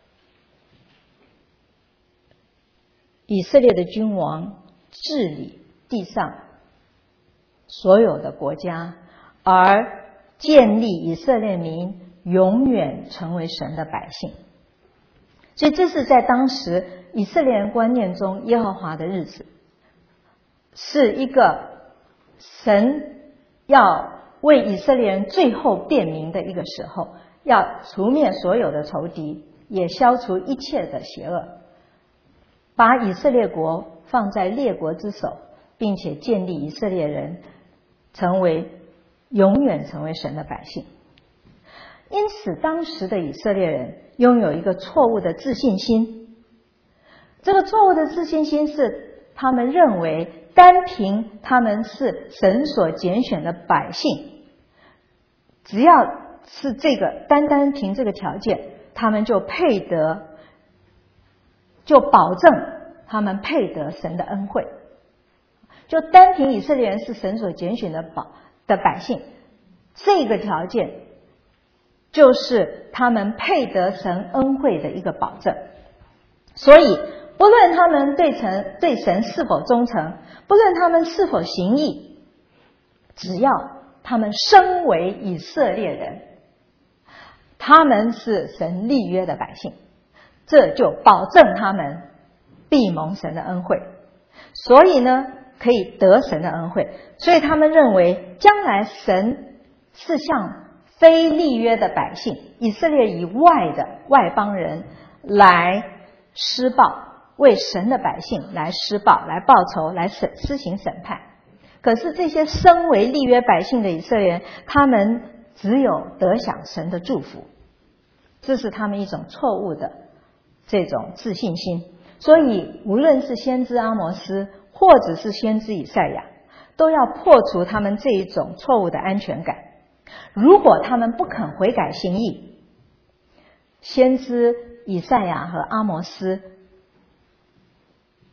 以色列的君王治理地上所有的国家，而建立以色列民永远成为神的百姓。所以这是在当时以色列人观念中耶和华的日子，是一个神要为以色列人最后辩明的一个时候，要除灭所有的仇敌，也消除一切的邪恶，把以色列国放在列国之首，并且建立以色列人成为永远成为神的百姓。因此当时的以色列人拥有一个错误的自信心，这个错误的自信心是他们认为单凭他们是神所拣选的百姓，只要是这个单单凭这个条件，他们就配得，就保证他们配得神的恩惠。就单凭以色列人是神所拣选的保的百姓，这个条件就是他们配得神恩惠的一个保证。所以不论他们对神对神是否忠诚，不论他们是否行义，只要他们身为以色列人，他们是神立约的百姓，这就保证他们必蒙神的恩惠，所以呢可以得神的恩惠。所以他们认为将来神是向非立约的百姓，以色列以外的外邦人来施暴，为神的百姓来施暴，来报仇，来审施行审判。可是这些身为立约百姓的以色列人，他们只有得享神的祝福，这是他们一种错误的这种自信心。所以无论是先知阿摩斯或者是先知以赛亚，都要破除他们这一种错误的安全感。如果他们不肯悔改行义，先知以赛亚和阿摩斯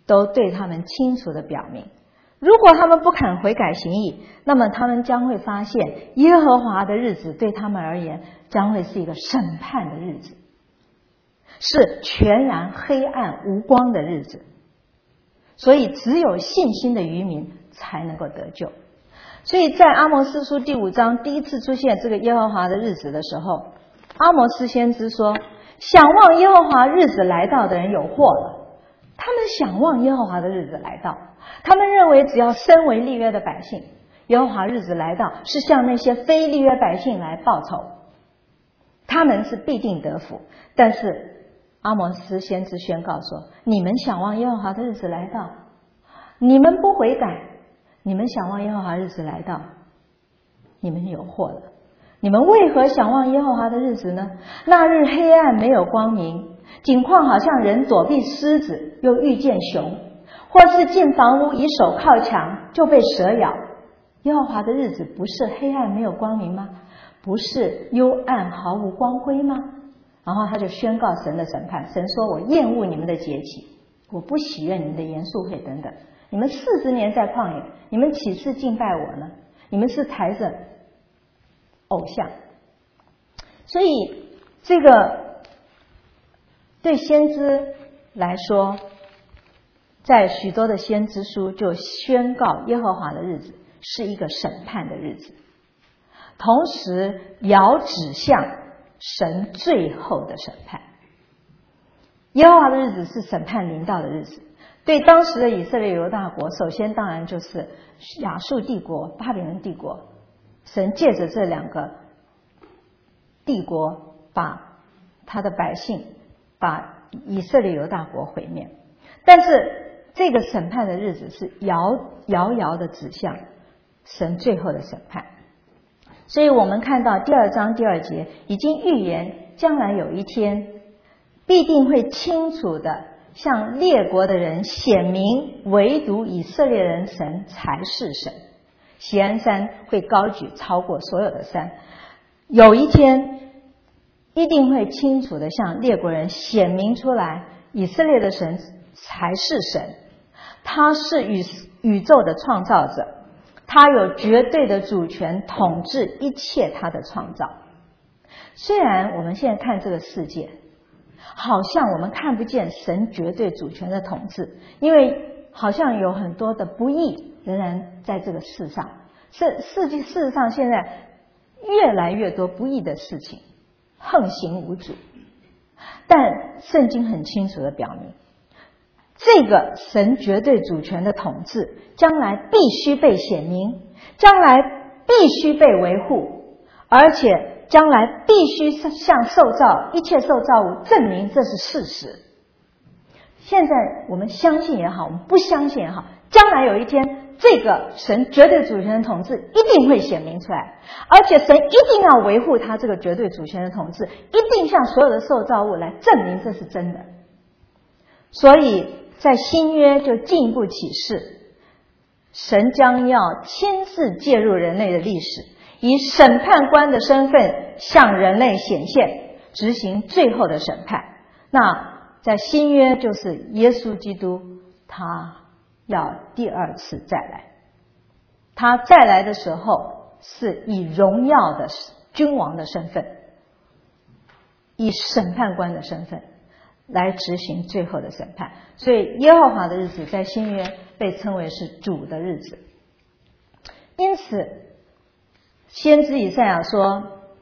都对他们清楚地表明，如果他们不肯悔改行义，那么他们将会发现耶和华的日子对他们而言将会是一个审判的日子，是全然黑暗无光的日子。所以只有信心的渔民才能够得救。所以在阿摩司书第五章第一次出现这个耶和华的日子的时候，阿摩司先知说，想望耶和华日子来到的人有祸了。他们想望耶和华的日子来到，他们认为只要身为立约的百姓，耶和华日子来到是向那些非立约百姓来报仇，他们是必定得福。但是阿摩司先知宣告说，你们想望耶和华的日子来到，你们不悔改，你们想望耶和华日子来到，你们有祸了。你们为何想望耶和华的日子呢？那日黑暗没有光明，景况好像人躲避狮子又遇见熊，或是进房屋以手靠墙就被蛇咬。耶和华的日子不是黑暗没有光明吗？不是幽暗毫无光辉吗？然后他就宣告神的审判。神说，我厌恶你们的节期，我不喜悦你们的严肃会等等。你们四十年在旷野，你们岂是敬拜我呢？你们是抬着偶像。所以这个对先知来说，在许多的先知书就宣告耶和华的日子是一个审判的日子，同时遥指向神最后的审判。耶和华的日子是审判临到的日子。对当时的以色列犹大国，首先当然就是亚述帝国、巴比伦帝国，神借着这两个帝国把他的百姓，把以色列犹大国毁灭。但是这个审判的日子是遥遥遥的指向神最后的审判。所以我们看到第二章第二节已经预言，将来有一天必定会清楚的向列国的人显明，唯独以色列人神才是神。锡安山会高举超过所有的山，有一天一定会清楚的向列国人显明出来，以色列的神才是神，他是宇宇宙的创造者，他有绝对的主权统治一切他的创造。虽然我们现在看这个世界，好像我们看不见神绝对主权的统治，因为好像有很多的不义仍然在这个世上。世世界事实上现在越来越多不义的事情，横行无阻。但圣经很清楚的表明，这个神绝对主权的统治将来必须被显明，将来必须被维护，而且将来必须向受造一切受造物证明这是事实。现在我们相信也好，我们不相信也好，将来有一天这个神绝对主权的统治一定会显明出来，而且神一定要维护他这个绝对主权的统治，一定向所有的受造物来证明这是真的。所以在新约就进一步启示，神将要亲自介入人类的历史，以审判官的身份向人类显现，执行最后的审判。那在新约就是耶稣基督，他要第二次再来。他再来的时候是以荣耀的君王的身份，以审判官的身份来执行最后的审判。所以耶和华的日子在新约被称为是主的日子。因此先知以赛亚说，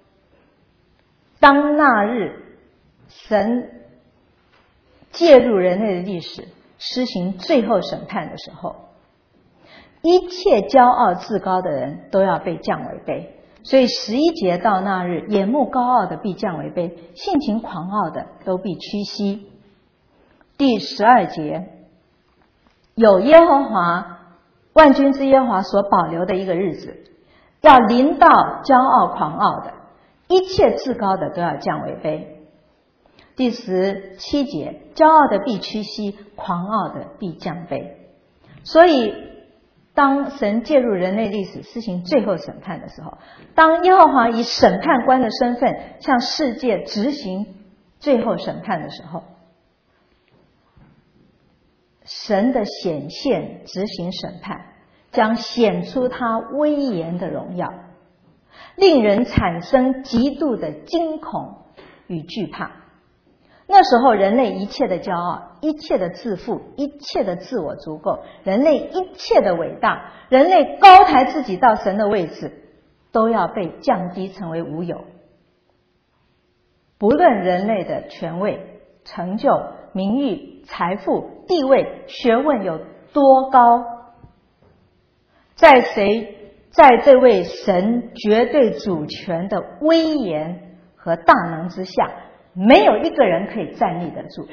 当那日神介入人类的历史，施行最后审判的时候，一切骄傲自高的人都要被降为卑。所以十一节到那日，眼目高傲的必降为卑，性情狂傲的都必屈膝。第十二节，有耶和华万军之耶和华所保留的一个日子，要临到骄傲狂傲的，一切自高的都要降为卑。第十七节，骄傲的必屈膝，狂傲的必降卑。所以当神介入人类历史施行最后审判的时候，当耶和华以审判官的身份向世界执行最后审判的时候， 神的显现执行审判，将显出他威严的荣耀，令人产生极度的惊恐与惧怕。那时候人类一切的骄傲，一切的自负，一切的自我足够，人类一切的伟大，人类高抬自己到神的位置，都要被降低成为无有。不论人类的权位、成就、名誉、财富、地位、学问有多高，在谁在这位神绝对主权的威严和大能之下，没有一个人可以站立得住。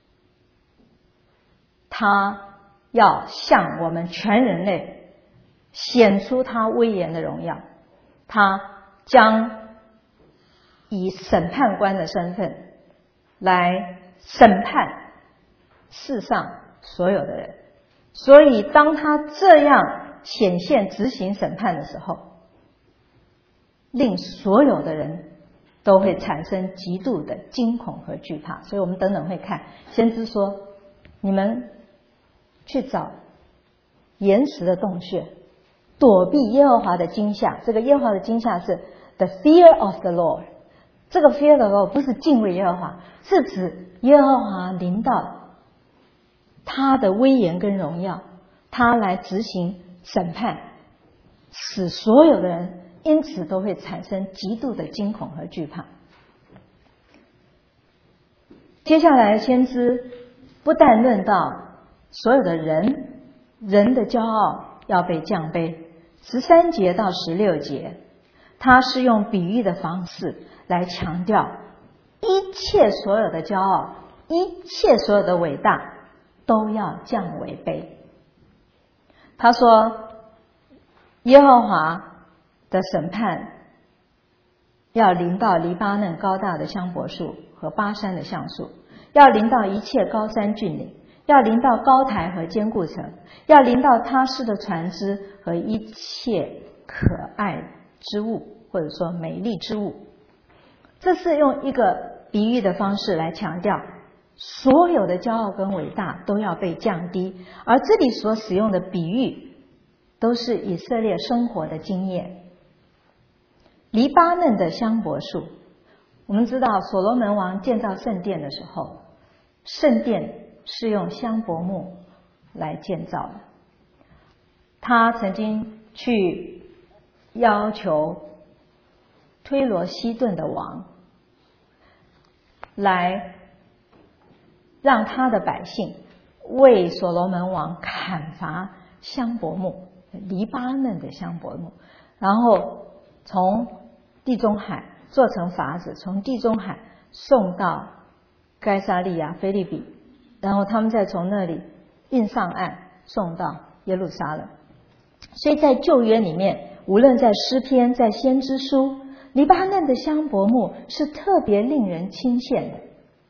他要向我们全人类显出他威严的荣耀，他将以审判官的身份来审判世上所有的人。所以当他这样显现执行审判的时候，令所有的人都会产生极度的惊恐和惧怕。所以我们等等会看，先知说，你们去找岩石的洞穴，躲避耶和华的惊吓。这个耶和华的惊吓是 the fear of the Lord。 这个 fear of the Lord 不是敬畏耶和华，是指耶和华临到他的威严跟荣耀，他来执行审判，使所有的人因此都会产生极度的惊恐和惧怕。接下来先知不但论到所有的人人的骄傲要被降卑，十三节到十六节他是用比喻的方式来强调一切所有的骄傲，一切所有的伟大都要降为卑。他说耶和华的审判要临到黎巴嫩高大的香柏树和巴山的橡树，要临到一切高山峻岭，要临到高台和坚固城，要临到他施的船只和一切可爱之物，或者说美丽之物。这是用一个比喻的方式来强调所有的骄傲跟伟大都要被降低，而这里所使用的比喻都是以色列生活的经验。黎巴嫩的香柏树，我们知道所罗门王建造圣殿的时候，圣殿是用香柏木来建造的。他曾经去要求推罗西顿的王来让他的百姓为所罗门王砍伐香柏木，黎巴嫩的香柏木，然后从地中海做成筏子，从地中海送到该撒利亚腓立比，然后他们再从那里运上岸送到耶路撒冷。所以在旧约里面，无论在诗篇在先知书，黎巴嫩的香柏木是特别令人倾羡的，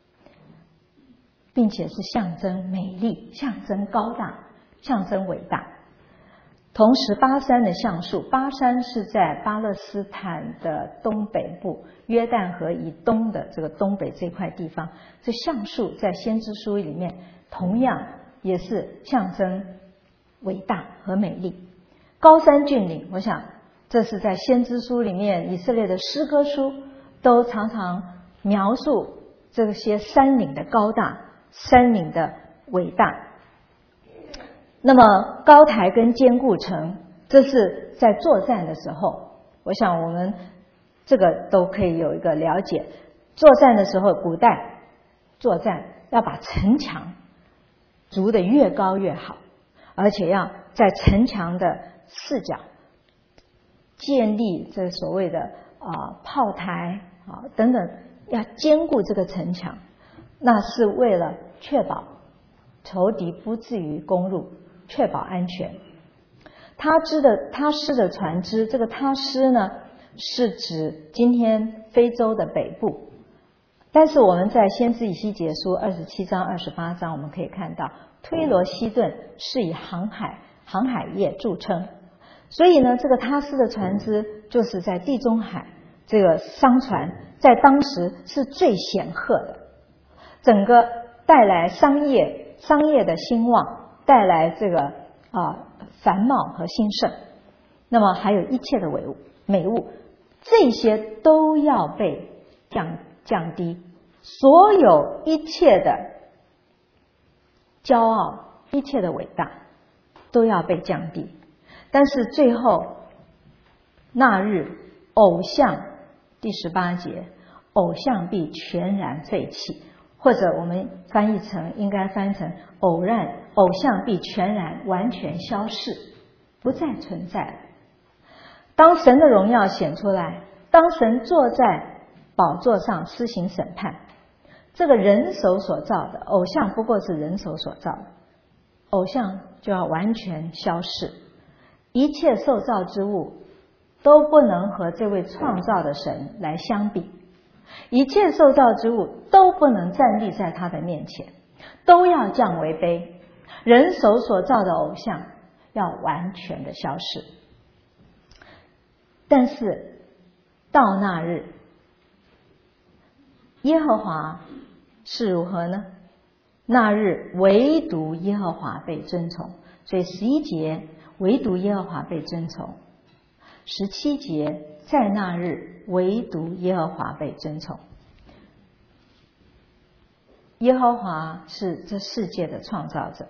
并且是象征美丽，象征高大，象征伟大。同时巴山的橡树，巴山是在巴勒斯坦的东北部，约旦河以东的这个东北这块地方，这橡树在先知书里面同样也是象征伟大和美丽。高山峻岭，我想这是在先知书里面，以色列的诗歌书都常常描述这些山岭的高大，山岭的伟大。那么高台跟坚固城，这是在作战的时候，我想我们这个都可以有一个了解。作战的时候，古代作战要把城墙筑得越高越好，而且要在城墙的四角建立这所谓的啊、呃、炮台啊等等，要坚固这个城墙，那是为了确保仇敌不至于攻入，确保安全。他支的他施的船只，这个他施呢是指今天非洲的北部，但是我们在先知以西结书二十七章二十八章我们可以看到，推罗西顿是以航海航海业著称，所以呢这个他施的船只就是在地中海，这个商船在当时是最显赫的，整个带来商业商业的兴旺，带来这个啊繁茂和兴盛。那么还有一切的美物，美物这些都要被降降低，所有一切的骄傲，一切的伟大都要被降低。但是最后那日偶像，第十八节，偶像必全然废弃，或者我们翻译成，应该翻译成偶然，偶像必全然完全消逝，不再存在了。当神的荣耀显出来，当神坐在宝座上施行审判，这个人手所造的偶像不过是人手所造的，偶像就要完全消逝，一切受造之物都不能和这位创造的神来相比，一切受造之物都不能站立在他的面前，都要降为卑，人手所造的偶像要完全的消逝。但是到那日，耶和华是如何呢？那日唯独耶和华被尊崇，所以十一节唯独耶和华被尊崇，十七节在那日唯独耶和华被尊崇。耶和华是这世界的创造者，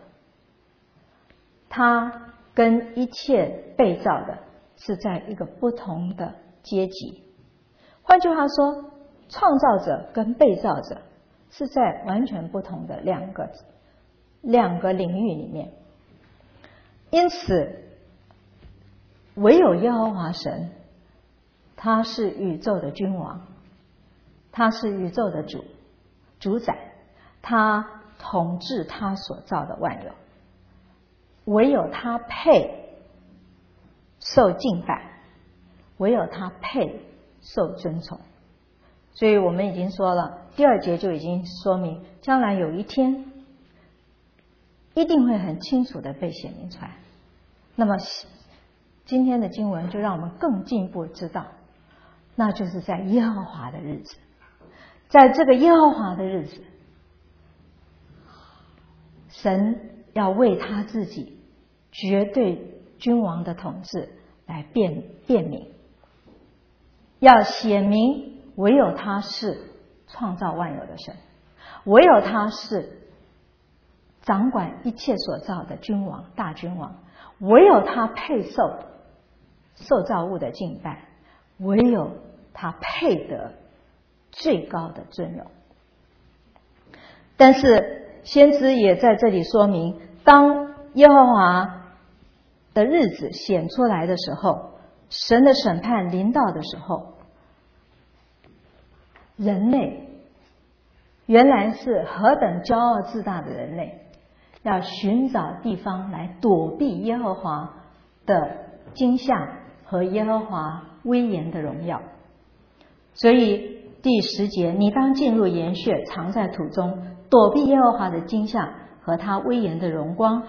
他跟一切被造的是在一个不同的阶级。换句话说，创造者跟被造者是在完全不同的两个两个领域里面。因此唯有耶和华神，他是宇宙的君王，他是宇宙的主主宰，他统治他所造的万有，唯有他配受敬拜，唯有他配受尊崇。所以我们已经说了，第二节就已经说明，将来有一天一定会很清楚的被显明出来。那么今天的经文就让我们更进一步知道，那就是在耶和华的日子，在这个耶和华的日子，神要为他自己绝对君王的统治来辨辨明，要显明唯有他是创造万有的神，唯有他是掌管一切所造的君王大君王，唯有他配受受造物的敬拜，唯有他配得最高的尊荣。但是先知也在这里说明，当耶和华的日子显出来的时候，神的审判临到的时候，人类原来是何等骄傲自大的人类，要寻找地方来躲避耶和华的惊吓和耶和华威严的荣耀。所以第十节，你当进入岩穴，藏在土中，躲避耶和华的惊吓和他威严的荣光。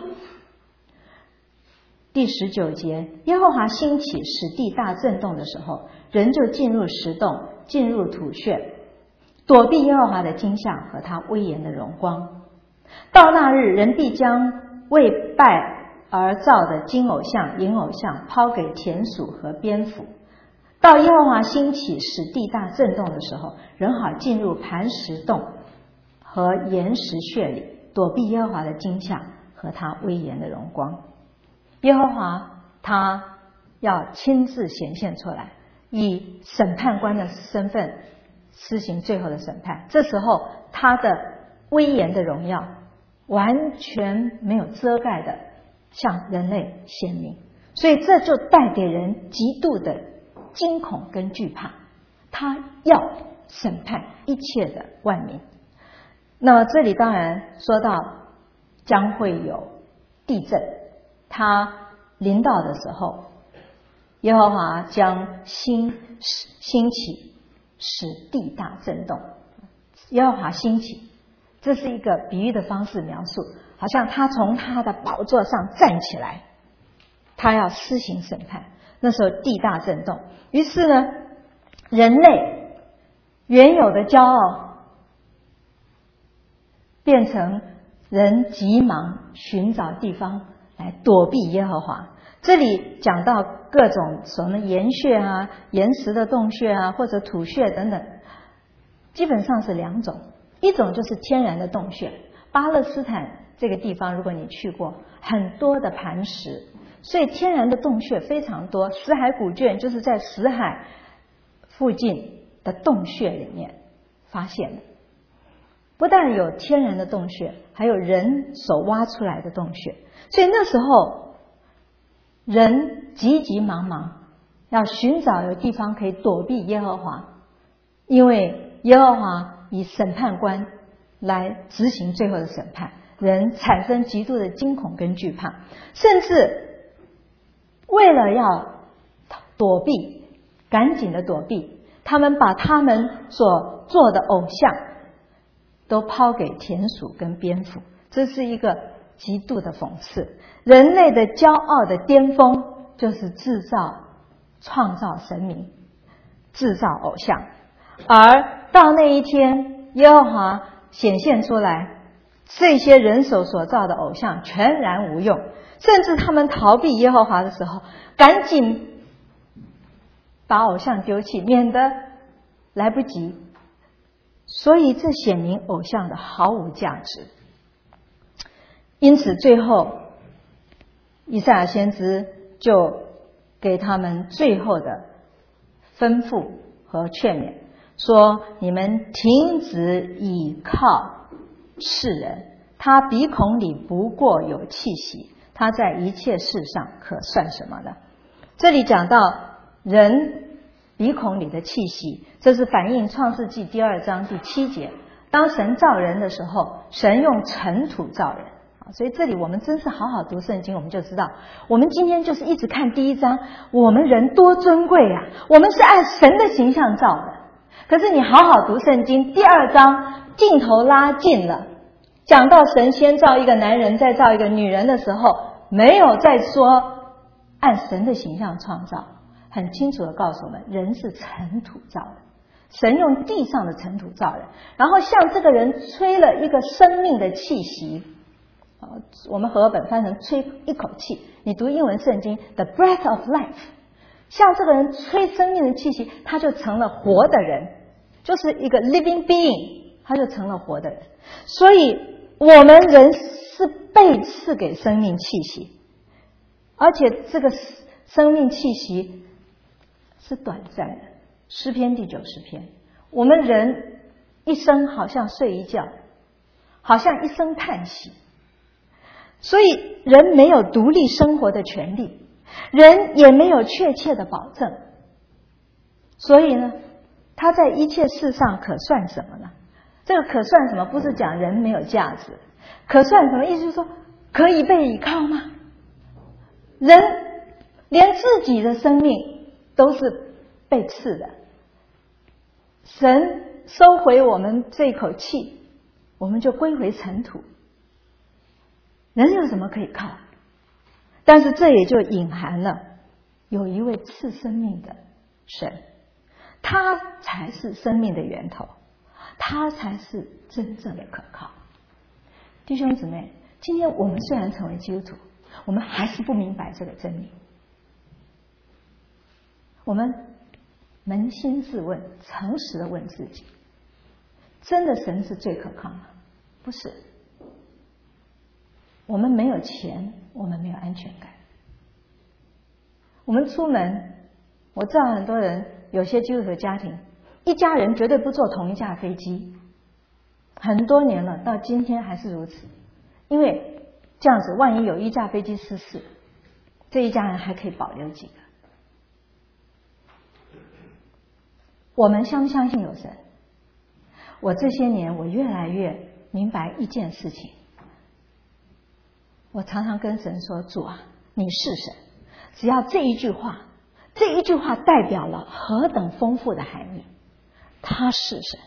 第十九节，耶和华兴起使地大震动的时候，人就进入石洞，进入土穴，躲避耶和华的惊吓和他威严的荣光。到那日，人必将为拜而造的金偶像银偶像抛给田鼠和蝙蝠。到耶和华兴起使地大震动的时候，人好进入磐石洞和岩石穴里，躲避耶和华的惊吓和他威严的荣光。耶和华他要亲自显现出来，以审判官的身份施行最后的审判。这时候他的威严的荣耀完全没有遮盖的向人类显明，所以这就带给人极度的惊恐跟惧怕。他要审判一切的万民。那么这里当然说到将会有地震，他临到的时候，耶和华将兴兴起使地大震动。耶和华兴起，这是一个比喻的方式描述，好像他从他的宝座上站起来，他要施行审判。那时候地大震动，于是呢，人类原有的骄傲变成人急忙寻找地方来躲避耶和华。这里讲到各种什么岩穴啊、岩石的洞穴啊，或者土穴等等，基本上是两种，一种就是天然的洞穴。巴勒斯坦这个地方，如果你去过，很多的磐石，所以天然的洞穴非常多。死海古卷就是在死海附近的洞穴里面发现的。不但有天然的洞穴，还有人手挖出来的洞穴。所以那时候人急急忙忙要寻找有地方可以躲避耶和华，因为耶和华以审判官来执行最后的审判，人产生极度的惊恐跟惧怕，甚至为了要躲避，赶紧的躲避，他们把他们所做的偶像都抛给田鼠跟蝙蝠。这是一个极度的讽刺。人类的骄傲的巅峰就是制造创造神明，制造偶像，而到那一天耶和华显现出来，这些人手所造的偶像全然无用，甚至他们逃避耶和华的时候，赶紧把偶像丢弃，免得来不及。所以这显明偶像的毫无价值。因此最后以赛亚先知就给他们最后的吩咐和劝勉，说你们停止倚靠世人，他鼻孔里不过有气息，他在一切事上可算什么呢？这里讲到人鼻孔里的气息，这是反映创世纪第二章第七节，当神造人的时候，神用尘土造人。所以这里我们真是好好读圣经，我们就知道，我们今天就是一直看第一章，我们人多尊贵啊，我们是按神的形象造的。可是你好好读圣经，第二章镜头拉近了，讲到神先造一个男人，再造一个女人的时候，没有再说按神的形象创造，很清楚的告诉我们，人是尘土造的，神用地上的尘土造人，然后向这个人吹了一个生命的气息。我们和合本翻成吹一口气，你读英文圣经 The breath of life， 向这个人吹生命的气息，他就成了活的人，就是一个 living being， 他就成了活的人。所以我们人是被赐给生命气息，而且这个生命气息是短暂的。诗篇第九十篇，我们人一生好像睡一觉，好像一声叹息，所以人没有独立生活的权利，人也没有确切的保证。所以呢，他在一切事上可算什么呢？这个可算什么不是讲人没有价值，可算什么意思就是说可以被依靠吗？人连自己的生命都是被赐的，神收回我们这口气，我们就归回尘土，人有什么可以靠？但是这也就隐含了有一位赐生命的神，他才是生命的源头，他才是真正的可靠。弟兄姊妹，今天我们虽然成为基督徒，我们还是不明白这个真理。我们扪心自问，诚实的问自己，真的神是最可靠吗？不是。我们没有钱，我们没有安全感。我们出门，我知道很多人，有些基督徒家庭，一家人绝对不坐同一架飞机，很多年了，到今天还是如此。因为这样子，万一有一架飞机失事，这一家人还可以保留几个。我们相不相信有神？我这些年，我越来越明白一件事情。我常常跟神说，主啊，你是神。只要这一句话，这一句话代表了何等丰富的含义，他是神。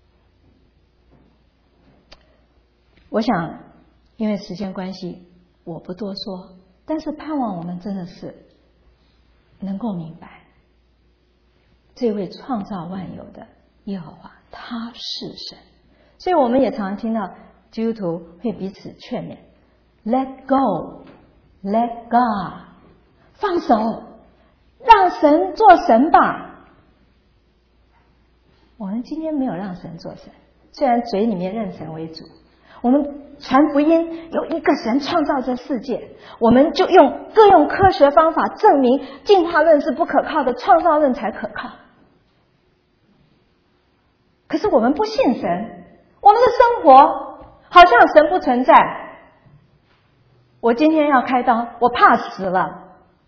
我想因为时间关系我不多说，但是盼望我们真的是能够明白，这位创造万有的耶和华他是神。所以我们也常常听到基督徒会彼此劝勉 ，Let go, Let God， 放手，让神做神吧。我们今天没有让神做神，虽然嘴里面认神为主，我们传福音有一个神创造这世界，我们就用各用科学方法证明进化论是不可靠的，创造论才可靠。可是我们不信神，我们的生活好像神不存在。我今天要开刀，我怕死了，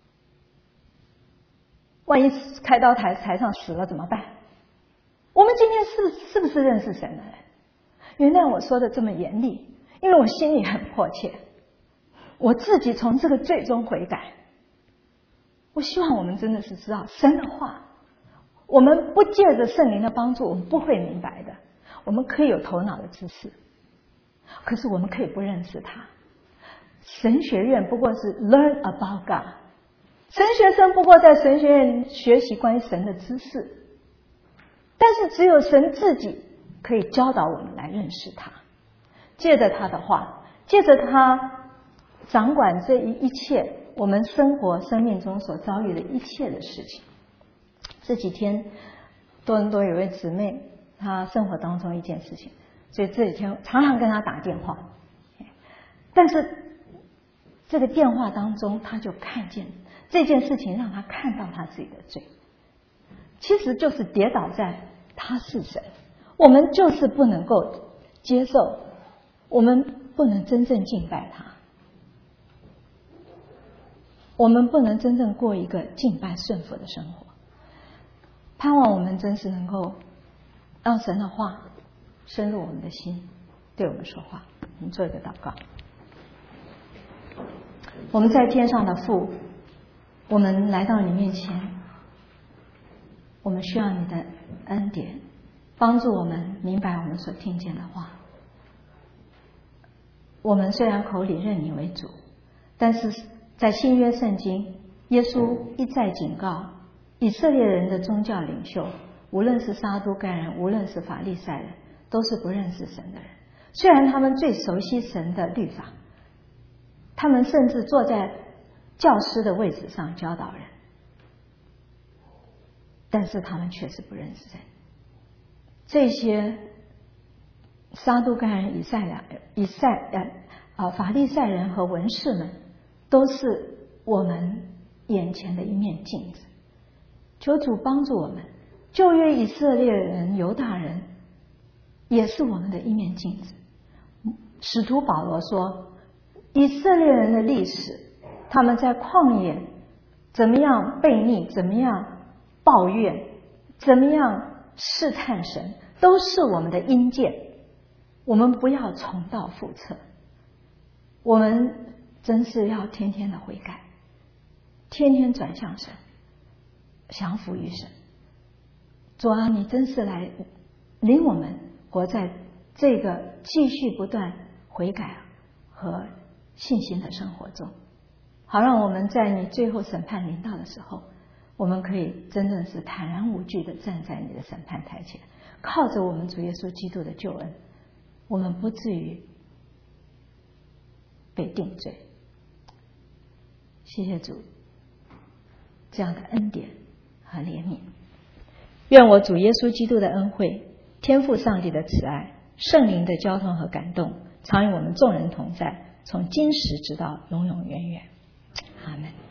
万一开刀台台上死了怎么办？我们今天是是不是认识神的人？原谅我说的这么严厉，因为我心里很迫切，我自己从这个罪中悔改。我希望我们真的是知道神的话，我们不借着圣灵的帮助，我们不会明白的。我们可以有头脑的知识，可是我们可以不认识他。神学院不过是 learn about God， 神学生不过在神学院学习关于神的知识，但是只有神自己可以教导我们来认识他，借着他的话，借着他掌管这一切我们生活生命中所遭遇的一切的事情。这几天多伦多有位姊妹，她生活当中一件事情，所以这几天常常跟她打电话，但是这个电话当中她就看见这件事情让她看到她自己的罪，其实就是跌倒在他是神，我们就是不能够接受，我们不能真正敬拜他，我们不能真正过一个敬拜顺服的生活。盼望我们真是能够让神的话深入我们的心，对我们说话。我们做一个祷告。我们在天上的父，我们来到你面前，我们需要你的恩典，帮助我们明白我们所听见的话。我们虽然口里认你为主，但是在新约圣经，耶稣一再警告以色列人的宗教领袖，无论是撒都该人，无论是法利赛人，都是不认识神的人。虽然他们最熟悉神的律法，他们甚至坐在教师的位置上教导人，但是他们确实不认识神。这些撒都该人、以赛亚、以赛呃啊法利赛人和文士们，都是我们眼前的一面镜子。求主帮助我们，旧约以色列人、犹大人也是我们的一面镜子。使徒保罗说，以色列人的历史，他们在旷野怎么样悖逆，怎么样抱怨，怎么样试探神，都是我们的阴间。我们不要重蹈覆辙，我们真是要天天的悔改，天天转向神，降服于神。主啊，你真是来领我们活在这个继续不断悔改和信心的生活中，好让我们在你最后审判临到的时候，我们可以真正是坦然无惧地站在你的审判台前，靠着我们主耶稣基督的救恩，我们不至于被定罪。谢谢主这样的恩典和怜悯。愿我主耶稣基督的恩惠、天父上帝的慈爱、圣灵的交通和感动，常与我们众人同在，从今时直到永永远远。阿们。